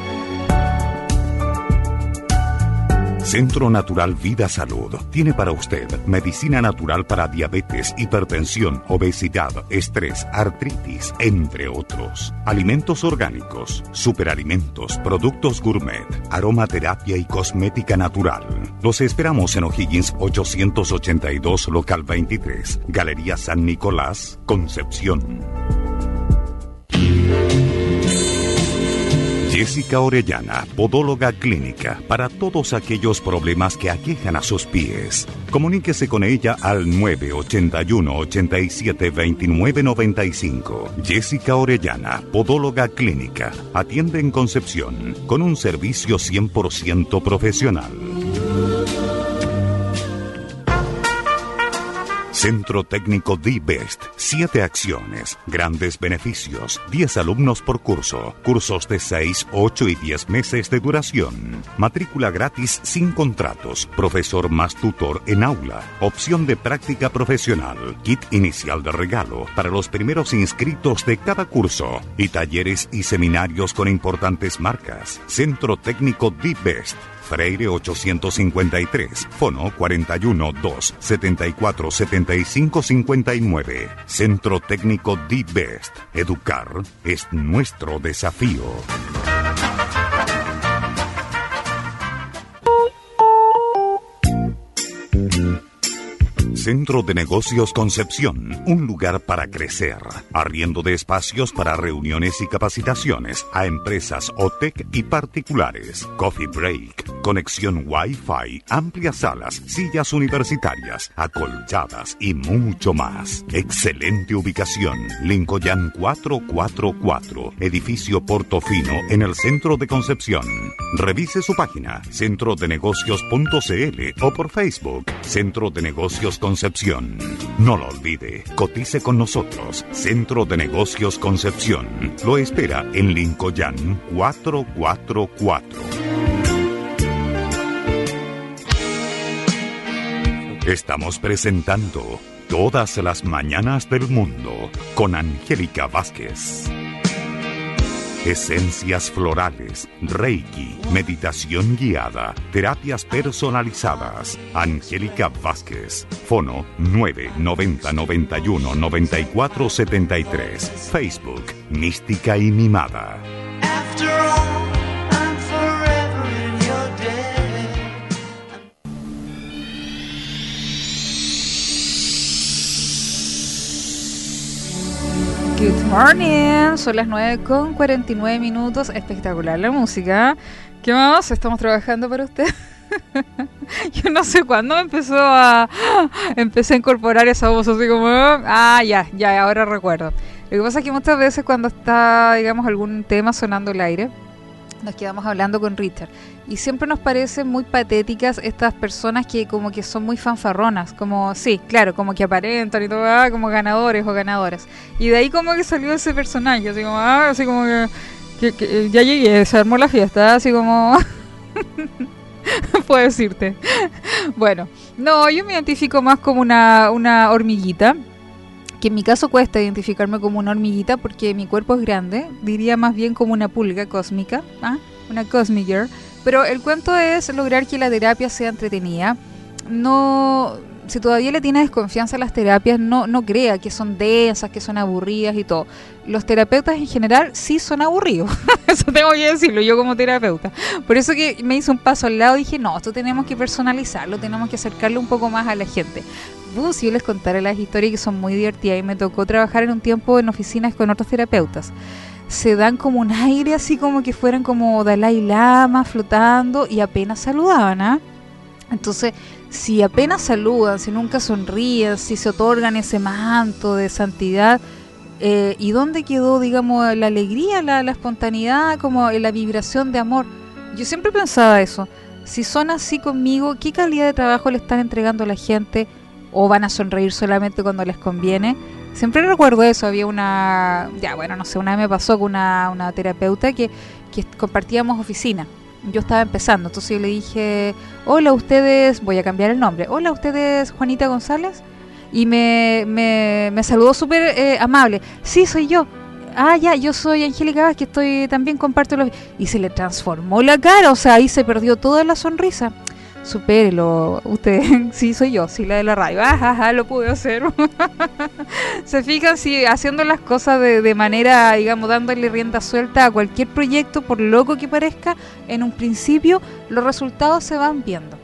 Centro Natural Vida Salud tiene para usted medicina natural para diabetes, hipertensión, obesidad, estrés, artritis, entre otros. Alimentos orgánicos, superalimentos, productos gourmet, aromaterapia y cosmética natural. Los esperamos en O'Higgins ochocientos ochenta y dos, local veintitrés, Galería San Nicolás, Concepción. Jessica Orellana, podóloga clínica, para todos aquellos problemas que aquejan a sus pies. Comuníquese con ella al nueve ocho uno, ocho siete, dos nueve nueve cinco. Jessica Orellana, podóloga clínica, atiende en Concepción, con un servicio cien por ciento profesional. Centro Técnico D-Best, siete acciones, grandes beneficios, diez alumnos por curso, cursos de seis, ocho y diez meses de duración, matrícula gratis sin contratos, profesor más tutor en aula, opción de práctica profesional, kit inicial de regalo para los primeros inscritos de cada curso y talleres y seminarios con importantes marcas. Centro Técnico D-Best, Freire ochocientos cincuenta y tres, fono cuarenta y uno, dos, setenta y cuatro, setenta y cinco, cincuenta y nueve. Centro Técnico D-Best. Educar es nuestro desafío. Centro de Negocios Concepción, un lugar para crecer. Arriendo de espacios para reuniones y capacitaciones a empresas OTEC y particulares. Coffee break, conexión Wi-Fi, amplias salas, sillas universitarias, acolchadas y mucho más. Excelente ubicación. Lincoln cuatrocientos cuarenta y cuatro, edificio Portofino en el centro de Concepción. Revise su página centro de negocios punto c l o por Facebook Centro de Negocios Concepción. Concepción. No lo olvide, cotice con nosotros. Centro de Negocios Concepción. Lo espera en Lincoln cuatrocientos cuarenta y cuatro. Estamos presentando Todas las Mañanas del Mundo con Angélica Vázquez. Esencias florales, Reiki, meditación guiada, terapias personalizadas. Angélica Vázquez. Fono nueve noventa, noventa y uno, noventa y cuatro setenta y tres. Facebook, Mística y Mimada. After all, I'm forever in your debt. Good morning, son las nueve con cuarenta y nueve minutos, espectacular la música. ¿Qué más? Estamos trabajando para usted. Yo no sé cuándo me empezó a... Empecé a incorporar esa voz así como... Ah, ya, ya, ahora recuerdo. Lo que pasa es que muchas veces cuando está, digamos, algún tema sonando al aire, nos quedamos hablando con Richard. Y siempre nos parecen muy patéticas estas personas que como que son muy fanfarronas. Como, sí, claro, como que aparentan y todo, ah, como ganadores o ganadoras. Y de ahí como que salió ese personaje, así como, ah, así como que... que, que ya llegué, se armó la fiesta, así como... Puedo decirte. Bueno, no, yo me identifico más como una, una hormiguita. Que en mi caso cuesta identificarme como una hormiguita porque mi cuerpo es grande. Diría más bien como una pulga cósmica, ¿ah? Una Cosmic Girl. Pero el cuento es lograr que la terapia sea entretenida. No, si todavía le tiene desconfianza a las terapias, no, no crea que son densas, que son aburridas y todo. Los terapeutas en general sí son aburridos. Eso tengo que decirlo yo como terapeuta. Por eso que me hice un paso al lado y dije, no, esto tenemos que personalizarlo, tenemos que acercarlo un poco más a la gente. Uh, si yo les contara las historias que son muy divertidas y me tocó trabajar en un tiempo en oficinas con otros terapeutas. Se dan como un aire así como que fueran como Dalai Lama flotando y apenas saludaban, ¿ah? Entonces, si apenas saludan, si nunca sonríen, si se otorgan ese manto de santidad, eh, ¿y dónde quedó, digamos, la alegría, la, la espontaneidad, como la vibración de amor? Yo siempre pensaba eso. Si son así conmigo, ¿qué calidad de trabajo le están entregando a la gente? ¿O van a sonreír solamente cuando les conviene? Siempre recuerdo eso. Había una... Ya, bueno, no sé, una vez me pasó con una, una terapeuta que, que compartíamos oficina. Yo estaba empezando, entonces yo le dije, hola, ustedes, voy a cambiar el nombre, hola, ustedes Juanita González, y me, me, me saludó súper eh, amable, sí, soy yo, ah, ya, yo soy Angélica Vázquez, estoy, también comparto los... Y se le transformó la cara, o sea, ahí se perdió toda la sonrisa. Supérelo, usted, sí, soy yo, sí, la de la radio, ajá, ajá, lo pude hacer. Se fijan, si haciendo las cosas de, de manera, digamos, dándole rienda suelta a cualquier proyecto, por loco que parezca, en un principio los resultados se van viendo.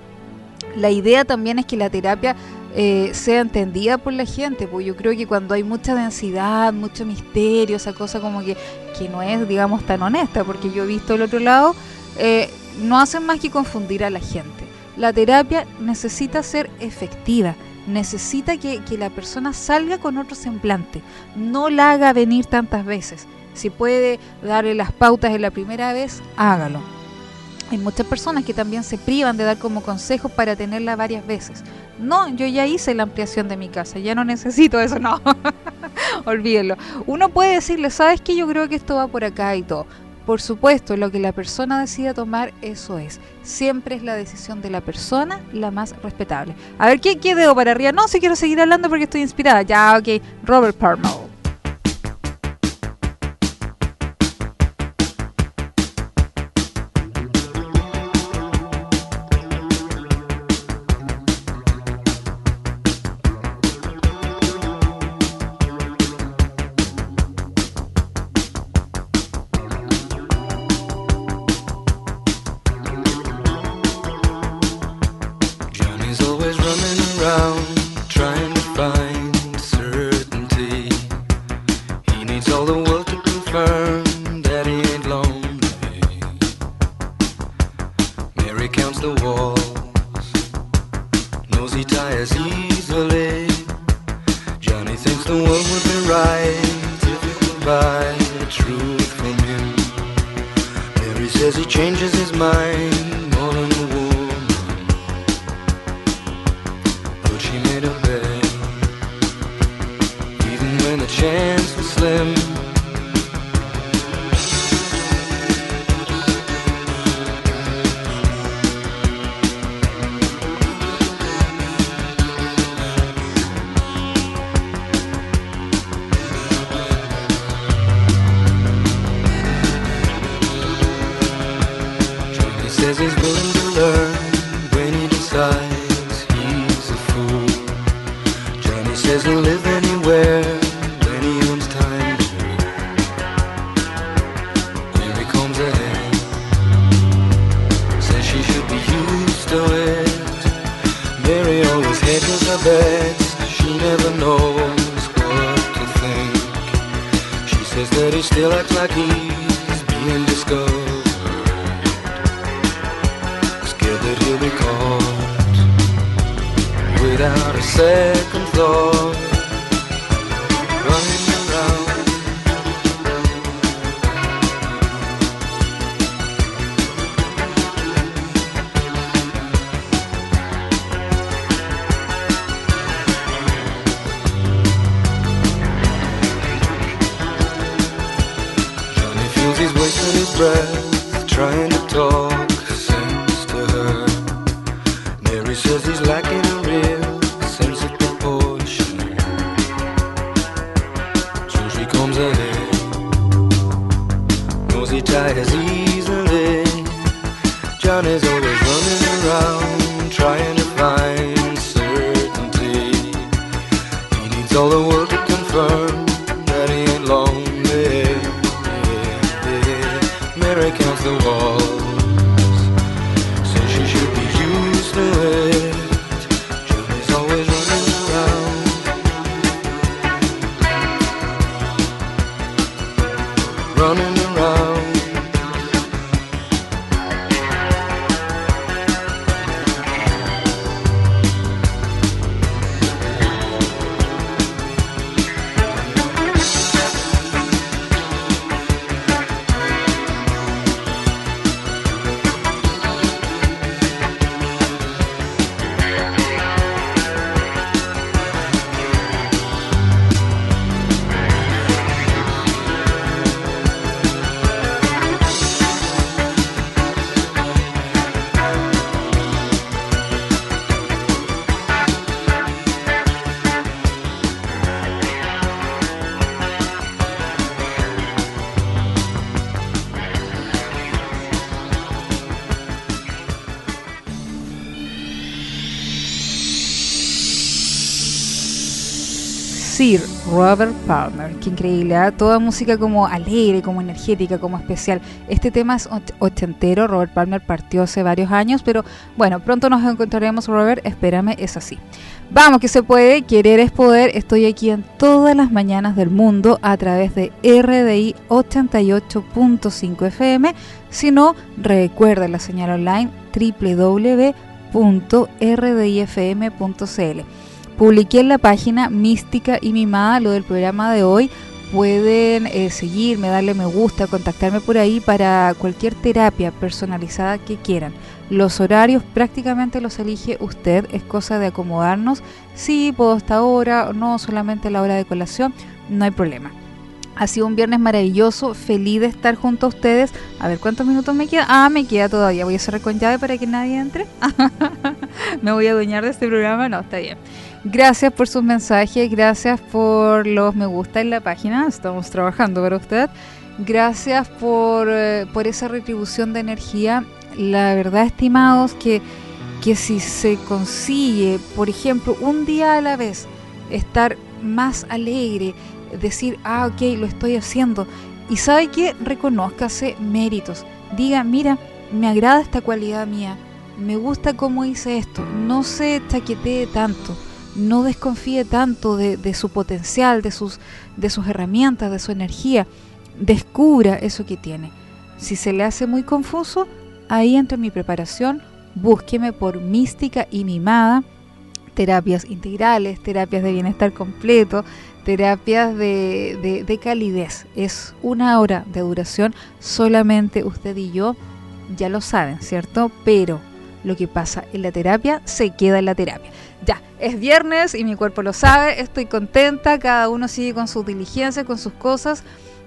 La idea también es que la terapia eh, sea entendida por la gente, porque yo creo que cuando hay mucha densidad, mucho misterio, esa cosa como que, que no es, digamos, tan honesta, porque yo he visto el otro lado, eh, no hacen más que confundir a la gente. La terapia necesita ser efectiva, necesita que, que la persona salga con otro semblante, no la haga venir tantas veces. Si puede darle las pautas en la primera vez, hágalo. Hay muchas personas que también se privan de dar como consejos para tenerla varias veces. No, yo ya hice la ampliación de mi casa, ya no necesito eso, no. Olvídenlo. Uno puede decirle, ¿sabes qué? Yo creo que esto va por acá y todo. Por supuesto, lo que la persona decida tomar, eso es. Siempre es la decisión de la persona la más respetable. A ver, ¿qué, qué dedo para arriba? No, si quiero seguir hablando porque estoy inspirada. Ya, ok. Robert Palmer. Scared that he'll be caught. without a second thought, running around. Johnny feels he's wasting his breath, trying to talk sense to her. Mary says he's lacking a real sense of proportion. So she comes ahead, knows he tires easily. Johnny's always running around, trying to find certainty. He needs all the world to confirm that he ain't lonely. Mary counts the walls, says she should be used to it. Johnny's always running around, running around. Sir Robert Palmer, qué increíble, ¿eh? Toda música como alegre, como energética, como especial. Este tema es och- ochentero, Robert Palmer partió hace varios años, pero bueno, pronto nos encontraremos, Robert, espérame, es así. Vamos, que se puede, querer es poder, estoy aquí en todas las mañanas del mundo a través de R D I ochenta y ocho punto cinco F M, si no, recuerda la señal online doble u doble u doble u punto r d i f m punto c l. Publiqué en la página Mística y Mimada lo del programa de hoy. Pueden eh, seguirme, darle me gusta, contactarme por ahí para cualquier terapia personalizada que quieran. Los horarios prácticamente los elige usted, es cosa de acomodarnos. Sí, puedo hasta ahora, o no solamente a la hora de colación, no hay problema. Ha sido un viernes maravilloso, feliz de estar junto a ustedes. A ver, ¿cuántos minutos me queda? Ah, me queda todavía. Voy a cerrar con llave para que nadie entre. ¿Me voy a adueñar de este programa? No, está bien. Gracias por sus mensajes, gracias por los me gusta en la página, estamos trabajando para usted. Gracias por, eh, por esa retribución de energía. La verdad, estimados, que, que si se consigue, por ejemplo, un día a la vez, estar más alegre, decir, ah, ok, lo estoy haciendo, y sabe que reconózcase méritos, diga, mira, me agrada esta cualidad mía, me gusta cómo hice esto, no se chaquetee tanto, no desconfíe tanto de, de su potencial, de sus, de sus herramientas, de su energía, descubra eso que tiene. Si se le hace muy confuso, ahí entra mi preparación, búsqueme por Mística y Mimada, terapias integrales, terapias de bienestar completo, terapias de, de, de calidez. Es una hora de duración, solamente usted y yo, ya lo saben, ¿cierto? Pero lo que pasa en la terapia se queda en la terapia. Ya, es viernes y mi cuerpo lo sabe, estoy contenta, cada uno sigue con sus diligencias, con sus cosas.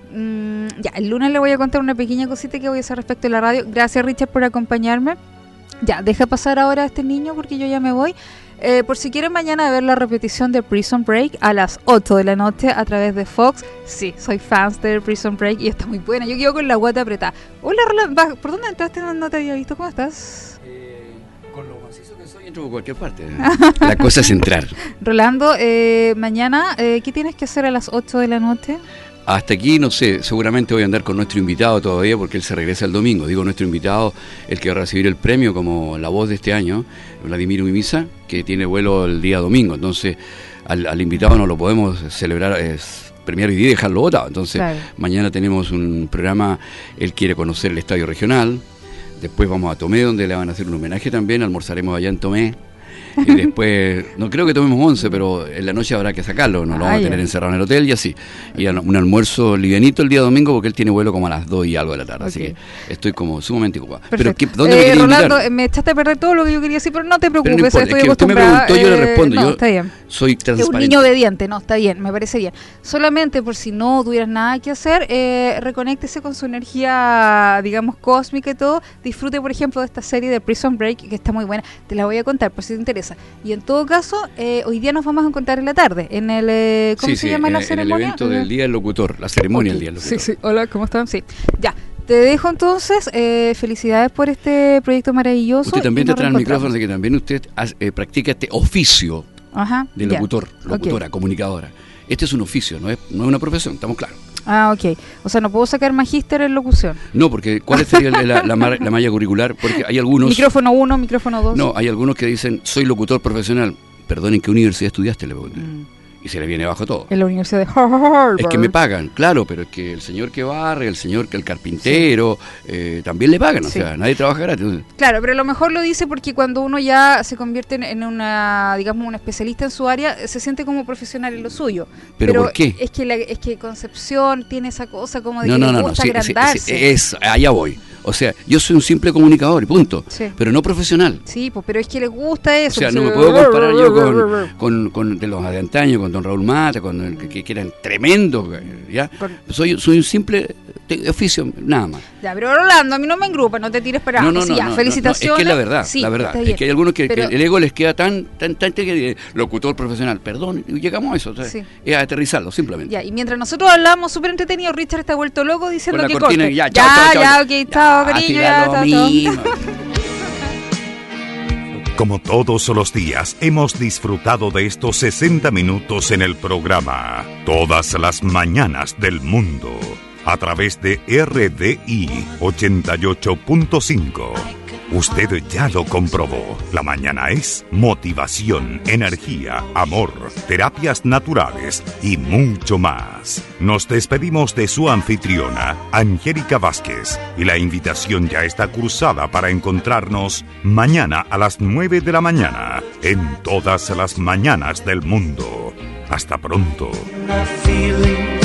Mm, ya, el lunes le voy a contar una pequeña cosita que voy a hacer respecto a la radio. Gracias, Richard, por acompañarme. Ya, deja pasar ahora a este niño porque yo ya me voy. Eh, por si quieren mañana ver la repetición de Prison Break a las ocho de la noche a través de Fox. Sí, soy fan de Prison Break y está muy buena. Yo quedo con la guata apretada. Hola, Roland, ¿por dónde entraste? No, no te había visto. ¿Cómo estás? Eh, con lo macizo que soy, entro por cualquier parte. La cosa es entrar. Rolando, eh, mañana, eh, ¿qué tienes que hacer a las ocho de la noche? Hasta aquí, no sé, seguramente voy a andar con nuestro invitado todavía porque él se regresa el domingo. Digo nuestro invitado, el que va a recibir el premio como la voz de este año, Vladimir Mimisa, que tiene vuelo el día domingo. Entonces, al, al invitado no lo podemos celebrar, es, premiar hoy día y dejarlo votado. Entonces, claro. Mañana tenemos un programa, él quiere conocer el estadio regional. Después vamos a Tomé, donde le van a hacer un homenaje también, almorzaremos allá en Tomé. Y después, no creo que tomemos once, pero en la noche habrá que sacarlo, no lo vamos Ah, a tener ya. encerrado en el hotel y así. Y a- un almuerzo livianito el día domingo porque él tiene vuelo como a las dos y algo de la tarde, así Ok. que estoy como sumamente ocupado. Pero Perfecto. ¿qué- ¿dónde me Eh, quería Rolando, invitar? eh, me echaste a perder todo lo que yo quería decir, pero no te Pero preocupes, no importa, estoy es que usted me acostumbrada. preguntó, yo le eh, respondo, no, yo está bien. soy Es un transparente. niño obediente, no, está bien, me parece bien. Solamente por si no tuvieras nada que hacer, eh, reconéctese con su energía, digamos, cósmica y todo. Disfrute, por ejemplo, de esta serie de Prison Break, que está muy buena. Te la voy a contar por si te interesa. Y en todo caso, eh, hoy día nos vamos a encontrar en la tarde, en el, eh, ¿cómo Sí, se sí, llama en, la en el ceremonia? evento del Día del Locutor, la ceremonia Ok, del Día del Locutor. Sí, sí, hola, ¿cómo están? Sí, ya. Te dejo entonces, eh, felicidades por este proyecto maravilloso. Usted también y nos detrás del micrófono, reencontramos. de que también usted hace- eh, practica este oficio Ajá, de ya. locutor, Ok. locutora, comunicadora. Este es un oficio, no es, no es una profesión, estamos claros. Ah, ok. O sea, no puedo sacar magíster en locución. No, porque ¿cuál sería la, la, la mar- la malla curricular? Porque hay algunos... Micrófono uno, micrófono dos. No, hay algunos que dicen, soy locutor profesional. Perdonen, ¿qué universidad estudiaste? Le pregunté. Y se le viene abajo todo. En la Universidad de Harvard. Es que me pagan, claro, pero es que el señor que barre, el señor que el carpintero, eh, también le pagan, o Sí. sea, nadie trabaja gratis. Claro, pero a lo mejor lo dice porque cuando uno ya se convierte en, en una, digamos, un especialista en su área, eh, se siente como profesional en lo suyo. ¿Pero por qué? Es que, la, es que Concepción tiene esa cosa como de No, que no, le no, no, gusta sí, sí, agrandarse. sí, es, allá voy. O sea, yo soy un simple comunicador y punto, Sí. pero no profesional. Sí, pues, pero es que le gusta O eso. sea, pues, no me eh, puedo comparar yo con, con, con de los de antaño, con don Raúl Mata, con el que, que eran tremendos, ¿ya? Soy, soy un simple de oficio, nada más. Ya, pero Rolando, a mí no me engrupa, no te tires para No, abajo. no, Sí, no, ya, no, no, felicitaciones. es que es la verdad, Sí, la verdad. está Es bien. que hay algunos que, que Pero- el ego les queda tan, tan, tan, que locutor profesional. Perdón, y llegamos a eso. O sea, Sí. es aterrizarlo, simplemente. Ya, y mientras nosotros hablamos súper entretenido, Richard está vuelto loco diciendo Con la que cortina corte. y ya, ya, chao, chao, chao, ya, chao. ok, chao, Ah, cariño, sí, ya, da lo chao, chao. mismo. Como todos los días, hemos disfrutado de estos sesenta minutos en el programa Todas las Mañanas del Mundo, a través de R D I ochenta y ocho punto cinco. Usted ya lo comprobó. La mañana es motivación, energía, amor, terapias naturales y mucho más. Nos despedimos de su anfitriona, Angélica Vázquez, y la invitación ya está cruzada para encontrarnos mañana a las nueve de la mañana en Todas las Mañanas del Mundo. Hasta pronto. Not feeling